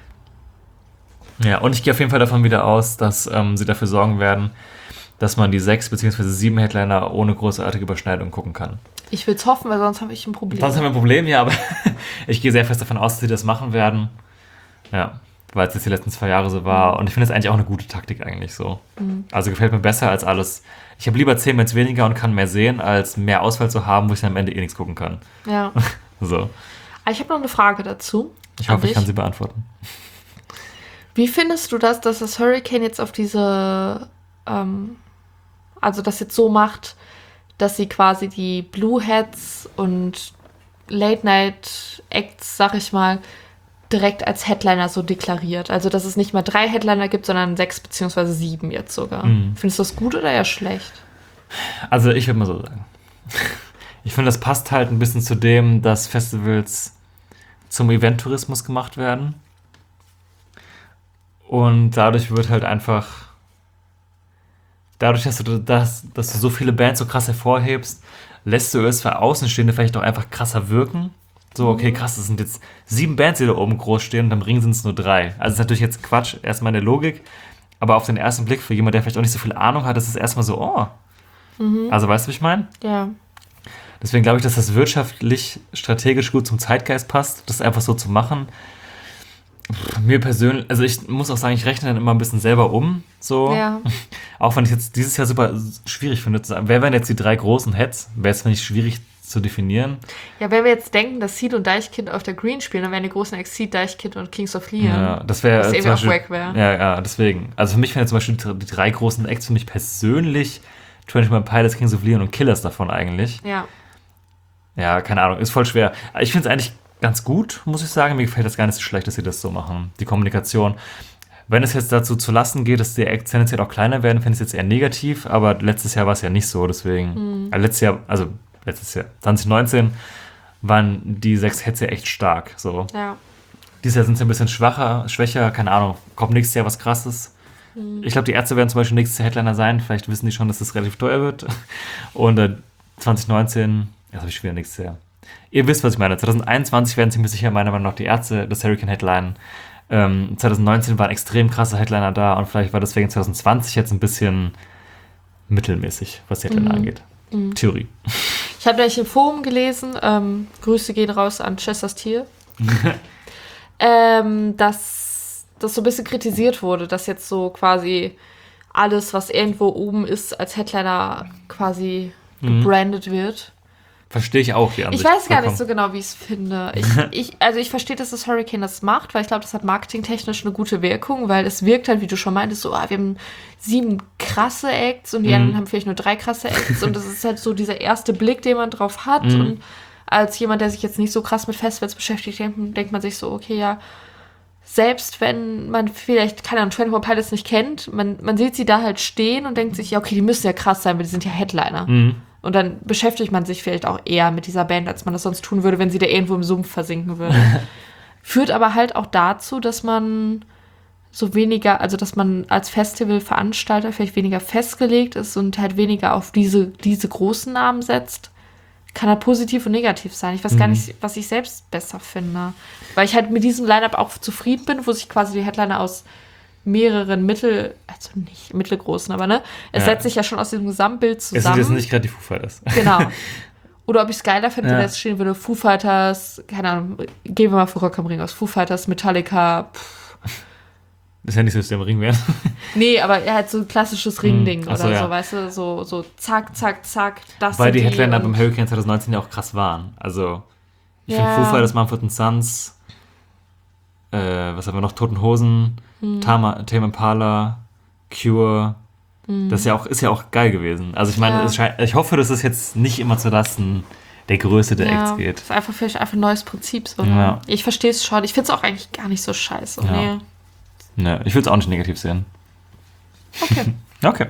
Ja, und ich gehe auf jeden Fall davon wieder aus, dass ähm, sie dafür sorgen werden, dass man die sechs bzw. sieben Headliner ohne großartige Überschneidung gucken kann. Ich will es hoffen, weil sonst habe ich ein Problem. Sonst haben wir ein Problem, ja, aber ich gehe sehr fest davon aus, dass sie das machen werden. Ja, weil es jetzt die letzten zwei Jahre so war. Und ich finde es eigentlich auch eine gute Taktik eigentlich so. Mhm. Also gefällt mir besser als alles. Ich habe lieber zehn Bands weniger und kann mehr sehen, als mehr Auswahl zu haben, wo ich dann am Ende eh nichts gucken kann. Ja. So. Aber ich habe noch eine Frage dazu. Ich an hoffe, ich dich. kann sie beantworten. Wie findest du das, dass das Hurricane jetzt auf diese, ähm, also das jetzt so macht, dass sie quasi die Blueheads und Late-Night-Acts, sag ich mal, direkt als Headliner so deklariert? Also, dass es nicht mehr drei Headliner gibt, sondern sechs beziehungsweise sieben jetzt sogar. Mhm. Findest du das gut oder eher schlecht? Also ich würde mal so sagen. Ich finde, das passt halt ein bisschen zu dem, dass Festivals zum Event-Tourismus gemacht werden. Und dadurch wird halt einfach, dadurch, dass du, dass, dass du so viele Bands so krass hervorhebst, lässt du es für Außenstehende vielleicht auch einfach krasser wirken. So, okay, krass, das sind jetzt sieben Bands, die da oben groß stehen und am Ring sind es nur drei. Also das ist natürlich jetzt Quatsch, erstmal in der Logik, aber auf den ersten Blick für jemanden, der vielleicht auch nicht so viel Ahnung hat, ist es erstmal so, oh. Mhm. Also weißt du, wie ich meine? Ja. Deswegen glaube ich, dass das wirtschaftlich, strategisch gut zum Zeitgeist passt, das einfach so zu machen. Mir persönlich, also ich muss auch sagen, ich rechne dann immer ein bisschen selber um, so. Ja. Auch wenn ich jetzt dieses Jahr super schwierig finde zu sagen, wer wären jetzt die drei großen Heads? Wäre es, finde ich, schwierig zu definieren. Ja, wenn wir jetzt denken, dass Seed und Deichkind auf der Green spielen, dann wären die großen Exceed, Deichkind und Kings of Leon. Ja, das wäre Was zum irgendwie auch Beispiel, wack wäre. ja, ja, deswegen. Also für mich wären zum Beispiel die, die drei großen Acts für mich persönlich twenty-one Pilots, Kings of Leon und Killers davon eigentlich. Ja. Ja, keine Ahnung, ist voll schwer. Ich finde es eigentlich ganz gut, muss ich sagen. Mir gefällt das gar nicht so schlecht, dass sie das so machen, die Kommunikation. Wenn es jetzt dazu zu lassen geht, dass die Acts tendenziell auch kleiner werden, finde ich es jetzt eher negativ, aber letztes Jahr war es ja nicht so, deswegen. Mhm. Also letztes Jahr, also letztes Jahr, zwanzig neunzehn, waren die sechs Heads ja echt stark. So. Ja. Dieses Jahr sind sie ein bisschen schwacher, schwächer, keine Ahnung, kommt nächstes Jahr was Krasses. Mhm. Ich glaube, die Ärzte werden zum Beispiel nächstes Jahr Headliner sein, vielleicht wissen die schon, dass das relativ teuer wird. Und äh, zwanzig neunzehn, das habe ich schon wieder nächstes Jahr. Ihr wisst, was ich meine. zwanzig einundzwanzig werden ziemlich sicher meiner Meinung nach die Ärzte das Hurricane Headline. Ähm, zwanzig neunzehn waren extrem krasse Headliner da und vielleicht war deswegen zwanzig zwanzig jetzt ein bisschen mittelmäßig, was die Headliner mhm. angeht. Mhm. Theorie. Ich habe nämlich im Forum gelesen, ähm, Grüße gehen raus an Chesters Tier, ähm, dass das so ein bisschen kritisiert wurde, dass jetzt so quasi alles, was irgendwo oben ist, als Headliner quasi mhm. gebrandet wird. Verstehe ich auch die Ansicht. Ich weiß gar nicht so genau, wie ich es finde. Ich, ich, also ich verstehe, dass das Hurricane das macht, weil ich glaube, das hat marketingtechnisch eine gute Wirkung, weil es wirkt halt, wie du schon meintest, so, ah, wir haben sieben krasse Acts und die mhm. anderen haben vielleicht nur drei krasse Acts und das ist halt so dieser erste Blick, den man drauf hat mhm. und als jemand, der sich jetzt nicht so krass mit Festivals beschäftigt, denkt, denkt man sich so, okay, ja, selbst wenn man vielleicht, keine Ahnung, twenty-one Pilots nicht kennt, man, man sieht sie da halt stehen und denkt sich, ja, okay, die müssen ja krass sein, weil die sind ja Headliner. Mhm. Und dann beschäftigt man sich vielleicht auch eher mit dieser Band, als man das sonst tun würde, wenn sie da irgendwo im Sumpf versinken würde. Führt aber halt auch dazu, dass man so weniger, also dass man als Festivalveranstalter vielleicht weniger festgelegt ist und halt weniger auf diese, diese großen Namen setzt. Kann halt positiv und negativ sein. Ich weiß mhm. gar nicht, was ich selbst besser finde. Weil ich halt mit diesem Line-Up auch zufrieden bin, wo sich quasi die Headliner aus mehreren Mittel, also nicht mittelgroßen, aber ne, es ja. setzt sich ja schon aus diesem Gesamtbild zusammen. Es sind jetzt nicht gerade die Foo Fighters. Genau. Oder ob ich es geiler finde, ja. wenn jetzt stehen würde, Foo Fighters, keine Ahnung, gehen wir mal für Rock am Ring aus, Foo Fighters, Metallica, pff. Das ist ja nicht so, dass die am Ring wären. Nee, aber er hat so ein klassisches Ringding Ach so, oder ja. so, weißt du, so, so zack, zack, zack, das Weil sind die Headliner und beim Hurricane zwanzig neunzehn ja auch krass waren. Also, ich Ja. finde Foo Fighters, Mumford and Sons, äh, was haben wir noch, Toten Hosen, hm. Tama, Tame Impala, Cure, hm. das ist ja, auch, ist ja auch geil gewesen. Also ich meine, Ja. es scheint, ich hoffe, dass es jetzt nicht immer zu Lasten der Größe der ja, Acts geht. Das ist einfach vielleicht einfach ein neues Prinzip. So, ne? Ja. Ich verstehe es schon. Ich finde es auch eigentlich gar nicht so scheiße. Ja. Nee. Ne, ich will es auch nicht negativ sehen. Okay. Okay.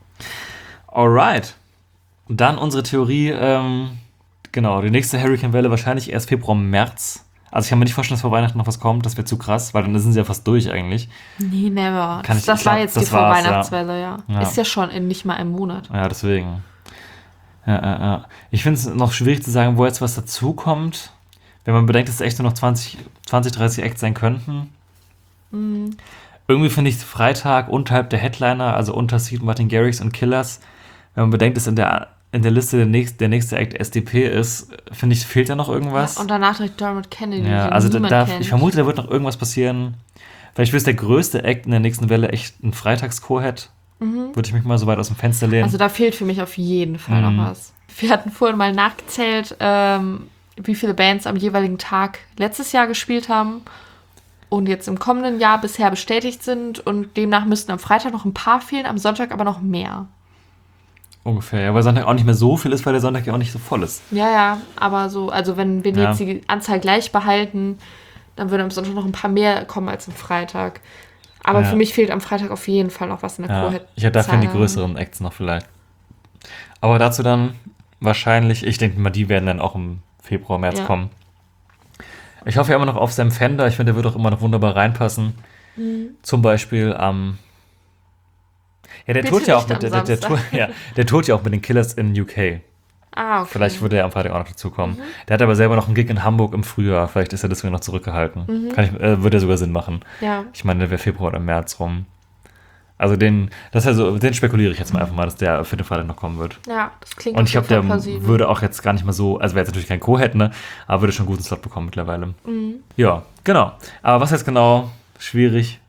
Alright. Und dann unsere Theorie, ähm, genau, die nächste Hurricane-Welle wahrscheinlich erst Februar, März. Also ich kann mir nicht vorstellen, dass vor Weihnachten noch was kommt. Das wäre zu krass, weil dann sind sie ja fast durch eigentlich. Nee, never. Kann Das, ich- das ich war glaub, jetzt das die war's, Vorweihnachtswelle, ja. Ja. Ist ja schon in nicht mal einem Monat. Ja, deswegen. Ja, ja, ja. Ich finde es noch schwierig zu sagen, wo jetzt was dazukommt. Wenn man bedenkt, dass es echt nur noch zwanzig, zwanzig dreißig Acts sein könnten. Mhm. Irgendwie finde ich Freitag unterhalb der Headliner, also unter Seed, Martin Garrix und Killers, wenn man bedenkt, dass in der, in der Liste der nächste, der nächste Act S D P ist, finde ich, fehlt da noch irgendwas. Ja, und danach direkt Dermot Kennedy, Ja, den also da, niemand da, kennt. ich vermute, da wird noch irgendwas passieren. Vielleicht wird der größte Act in der nächsten Welle echt ein Freitags-Co-Head. Mhm. Würde ich mich mal so weit aus dem Fenster lehnen. Also da fehlt für mich auf jeden Fall Mhm. noch was. Wir hatten vorhin mal nachgezählt, ähm, wie viele Bands am jeweiligen Tag letztes Jahr gespielt haben und jetzt im kommenden Jahr bisher bestätigt sind. Und demnach müssten am Freitag noch ein paar fehlen, am Sonntag aber noch mehr. Ungefähr, ja, weil Sonntag auch nicht mehr so viel ist, weil der Sonntag ja auch nicht so voll ist. Ja, ja, aber so, also wenn wir Ja. jetzt die Anzahl gleich behalten, dann würde am Sonntag noch ein paar mehr kommen als am Freitag. Aber Ja. für mich fehlt am Freitag auf jeden Fall noch was in der Ja, Co-Head. ich hätte dafür die größeren Acts noch vielleicht. Aber dazu dann wahrscheinlich, ich denke mal, die werden dann auch im Februar, März Ja. kommen. Ich hoffe ja immer noch auf Sam Fender. Ich finde, der wird auch immer noch wunderbar reinpassen. Mhm. Zum Beispiel am... ja, der Bitte tourt ja auch nicht mit am der, der, der, Samstag. Tour, ja, der tourt ja auch mit den Killers in U K. Ah, okay. Vielleicht würde er am Freitag auch noch dazukommen. Mhm. Der hat aber selber noch einen Gig in Hamburg im Frühjahr. Vielleicht ist er deswegen noch zurückgehalten. Mhm. Kann ich, äh, würde ja sogar Sinn machen. Ja. Ich meine, der wäre Februar oder März rum. Also den, das also, den spekuliere ich jetzt mal einfach mal, dass der für den Freitag noch kommen wird. Ja, das klingt Und ich glaube, der plausibel. würde auch jetzt gar nicht mal so, also wäre jetzt natürlich kein Co-Head, ne? Aber würde schon einen guten Slot bekommen mittlerweile. Mhm. Ja, genau. Aber was jetzt genau? Schwierig.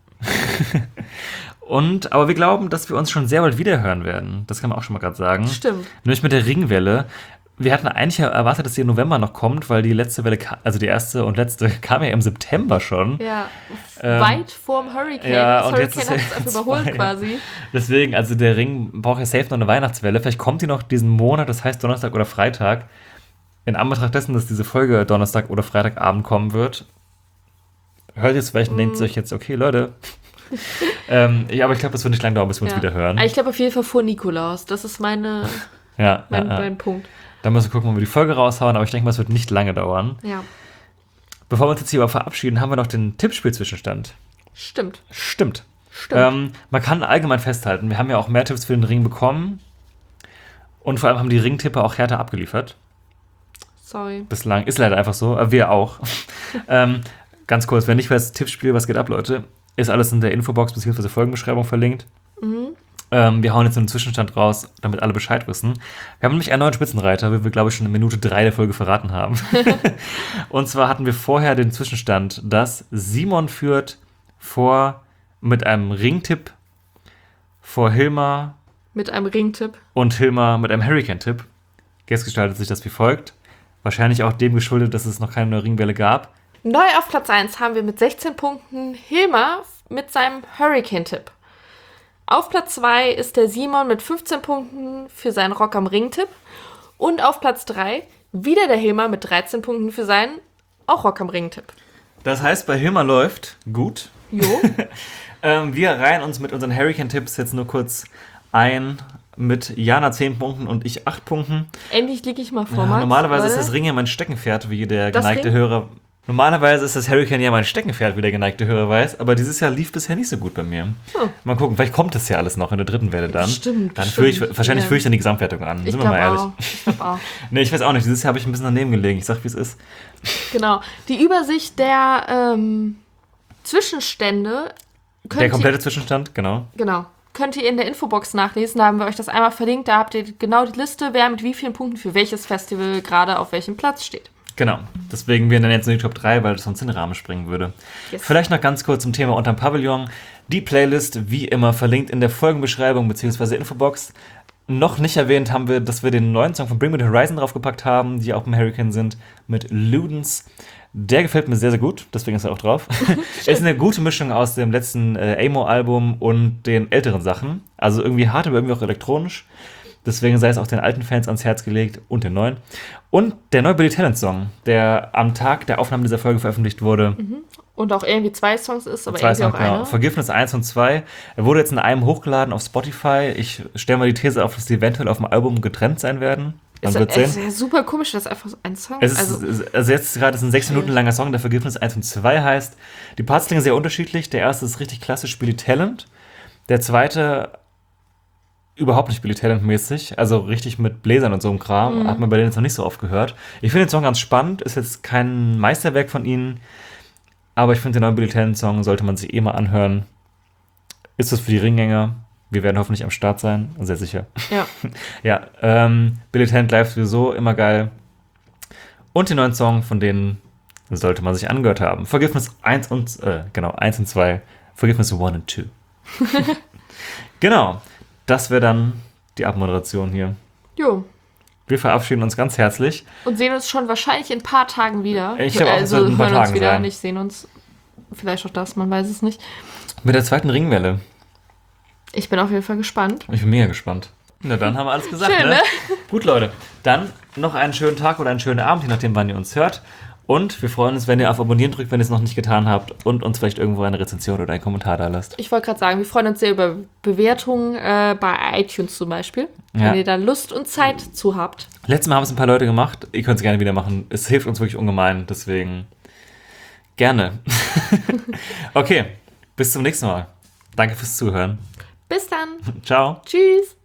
Und, aber wir glauben, dass wir uns schon sehr bald wiederhören werden. Das kann man auch schon mal gerade sagen. Stimmt. Nämlich mit der Ringwelle. Wir hatten eigentlich erwartet, dass die im November noch kommt, weil die letzte Welle, also die erste und letzte, kam ja im September schon. Ja, ähm, weit vorm Hurricane. Ja, das und Hurricane jetzt hat ist es ja einfach überholt zwei. quasi. Deswegen, also der Ring braucht ja safe noch eine Weihnachtswelle. Vielleicht kommt die noch diesen Monat, das heißt Donnerstag oder Freitag. In Anbetracht dessen, dass diese Folge Donnerstag oder Freitagabend kommen wird, hört ihr es vielleicht und mm. denkt euch jetzt, okay, Leute. ähm, ja, aber ich glaube, das wird nicht lange dauern, bis wir ja. uns wieder hören. Ich glaube auf jeden Fall vor Nikolaus. Das ist meine, ja, mein, ja, ja. mein Punkt. Da müssen wir gucken, ob wir die Folge raushauen, aber ich denke mal, es wird nicht lange dauern. Ja. Bevor wir uns jetzt hier aber verabschieden, haben wir noch den Tippspiel-Zwischenstand. Stimmt. Stimmt. Stimmt. Ähm, man kann allgemein festhalten, wir haben ja auch mehr Tipps für den Ring bekommen und vor allem haben die Ringtipper auch härter abgeliefert. Sorry. Bislang. Ist leider einfach so, aber wir auch. ähm, ganz kurz, wenn nicht weiß, Tippspiel, was geht ab, Leute, ist alles in der Infobox bzw. Folgenbeschreibung verlinkt. Mhm. Ähm, wir hauen jetzt einen Zwischenstand raus, damit alle Bescheid wissen. Wir haben nämlich einen neuen Spitzenreiter, wie wir, glaube ich, schon in Minute drei der Folge verraten haben. Und zwar hatten wir vorher den Zwischenstand, dass Simon führt vor mit einem Ringtipp, vor Hilmar mit einem Ringtipp und Hilmar mit einem Hurricane-Tipp. Jetzt gestaltet sich das wie folgt. Wahrscheinlich auch dem geschuldet, dass es noch keine neue Ringwelle gab. Neu auf Platz eins haben wir mit sechzehn Punkten Hilmar mit seinem Hurricane-Tipp. Auf Platz zwei ist der Simon mit fünfzehn Punkten für seinen Rock am Ring-Tipp. Und auf Platz drei wieder der Hilmar mit dreizehn Punkten für seinen auch Rock am Ring-Tipp. Das heißt, bei Hilmar läuft gut. Jo. ähm, wir reihen uns mit unseren Hurricane-Tipps jetzt nur kurz ein. Mit Jana zehn Punkten und ich acht Punkten. Endlich liege ich mal vor, ja, Max, normalerweise oder? ist das Ring ja mein Steckenpferd, wie der Das geneigte Ring? Hörer... Normalerweise ist das Hurricane ja mein Steckenpferd, wie der geneigte Hörer weiß, aber dieses Jahr lief bisher nicht so gut bei mir. Oh. Mal gucken, vielleicht kommt das ja alles noch in der dritten Welle dann. Stimmt, Dann stimmt. führe ich, wahrscheinlich Ja. führe ich dann die Gesamtwertung an, Ich sind wir mal ehrlich. Auch. Ich glaube auch. Nee, ich weiß auch nicht, dieses Jahr habe ich ein bisschen daneben gelegen, ich sag, wie es ist. Genau. Die Übersicht der ähm, Zwischenstände könnt Der komplette ihr, Zwischenstand, genau. genau, könnt ihr in der Infobox nachlesen. Da haben wir euch das einmal verlinkt. Da habt ihr genau die Liste, wer mit wie vielen Punkten für welches Festival gerade auf welchem Platz steht. Genau, deswegen wir dann jetzt in die Top drei, weil das sonst in den Rahmen springen würde. Yes. Vielleicht noch ganz kurz zum Thema unterm Pavillon. Die Playlist, wie immer, verlinkt in der Folgenbeschreibung bzw. Infobox. Noch nicht erwähnt haben wir, dass wir den neuen Song von Bring Me The Horizon draufgepackt haben, die auch im Hurricane sind, mit Ludens. Der gefällt mir sehr, sehr gut, deswegen ist er auch drauf. Ist eine gute Mischung aus dem letzten äh, Amo-Album und den älteren Sachen. Also irgendwie hart, aber irgendwie auch elektronisch. Deswegen sei es auch den alten Fans ans Herz gelegt und den neuen. Und der neue Billy Talent Song, der am Tag der Aufnahme dieser Folge veröffentlicht wurde. Mhm. Und auch irgendwie zwei Songs ist, aber Zwei irgendwie Songs, auch genau. einer. Vergiftnis eins und zwei. Er wurde jetzt in einem hochgeladen auf Spotify. Ich stelle mal die These auf, dass die eventuell auf dem Album getrennt sein werden. Man Ist, wird ist sehen. ja super komisch, dass einfach so ein Song Es ist, also, also jetzt gerade ist ein sechs Minuten langer Song, der Vergiftnis eins und zwei heißt. Die Parts klingen sehr unterschiedlich. Der erste ist richtig klassisch Billy Talent. Der zweite überhaupt nicht Billy Talent-mäßig, also richtig mit Bläsern und so einem Kram. Mhm. Hat man bei denen jetzt noch nicht so oft gehört. Ich finde den Song ganz spannend, ist jetzt kein Meisterwerk von ihnen, aber ich finde den neuen Billy Talent-Song sollte man sich eh mal anhören. Ist das für die Ringgänger? Wir werden hoffentlich am Start sein, sehr sicher. ja. Ja, ähm, Billy Talent live sowieso immer geil. Und den neuen Song, von denen sollte man sich angehört haben. Vergiftnis eins und, äh, genau, eins und zwei. Vergiftnis eins und zwei. Genau. Das wäre dann die Abmoderation hier. Jo. Wir verabschieden uns ganz herzlich. Und sehen uns schon wahrscheinlich in ein paar Tagen wieder. Ich glaube auch, es also wird in ein paar hören uns Tagen wieder, sein. nicht sehen uns. Vielleicht auch das, man weiß es nicht. Mit der zweiten Ringwelle. Ich bin auf jeden Fall gespannt. Ich bin mega gespannt. Na, dann haben wir alles gesagt, Schön, ne? ne? Gut, Leute. Dann noch einen schönen Tag oder einen schönen Abend, je nachdem, wann ihr uns hört. Und wir freuen uns, wenn ihr auf Abonnieren drückt, wenn ihr es noch nicht getan habt und uns vielleicht irgendwo eine Rezension oder einen Kommentar da lasst. Ich wollte gerade sagen, wir freuen uns sehr über Bewertungen äh, bei iTunes zum Beispiel. Ja. Wenn ihr da Lust und Zeit zu habt. Letztes Mal haben es ein paar Leute gemacht. Ihr könnt es gerne wieder machen. Es hilft uns wirklich ungemein. Deswegen gerne. Okay, bis zum nächsten Mal. Danke fürs Zuhören. Bis dann. Ciao. Tschüss.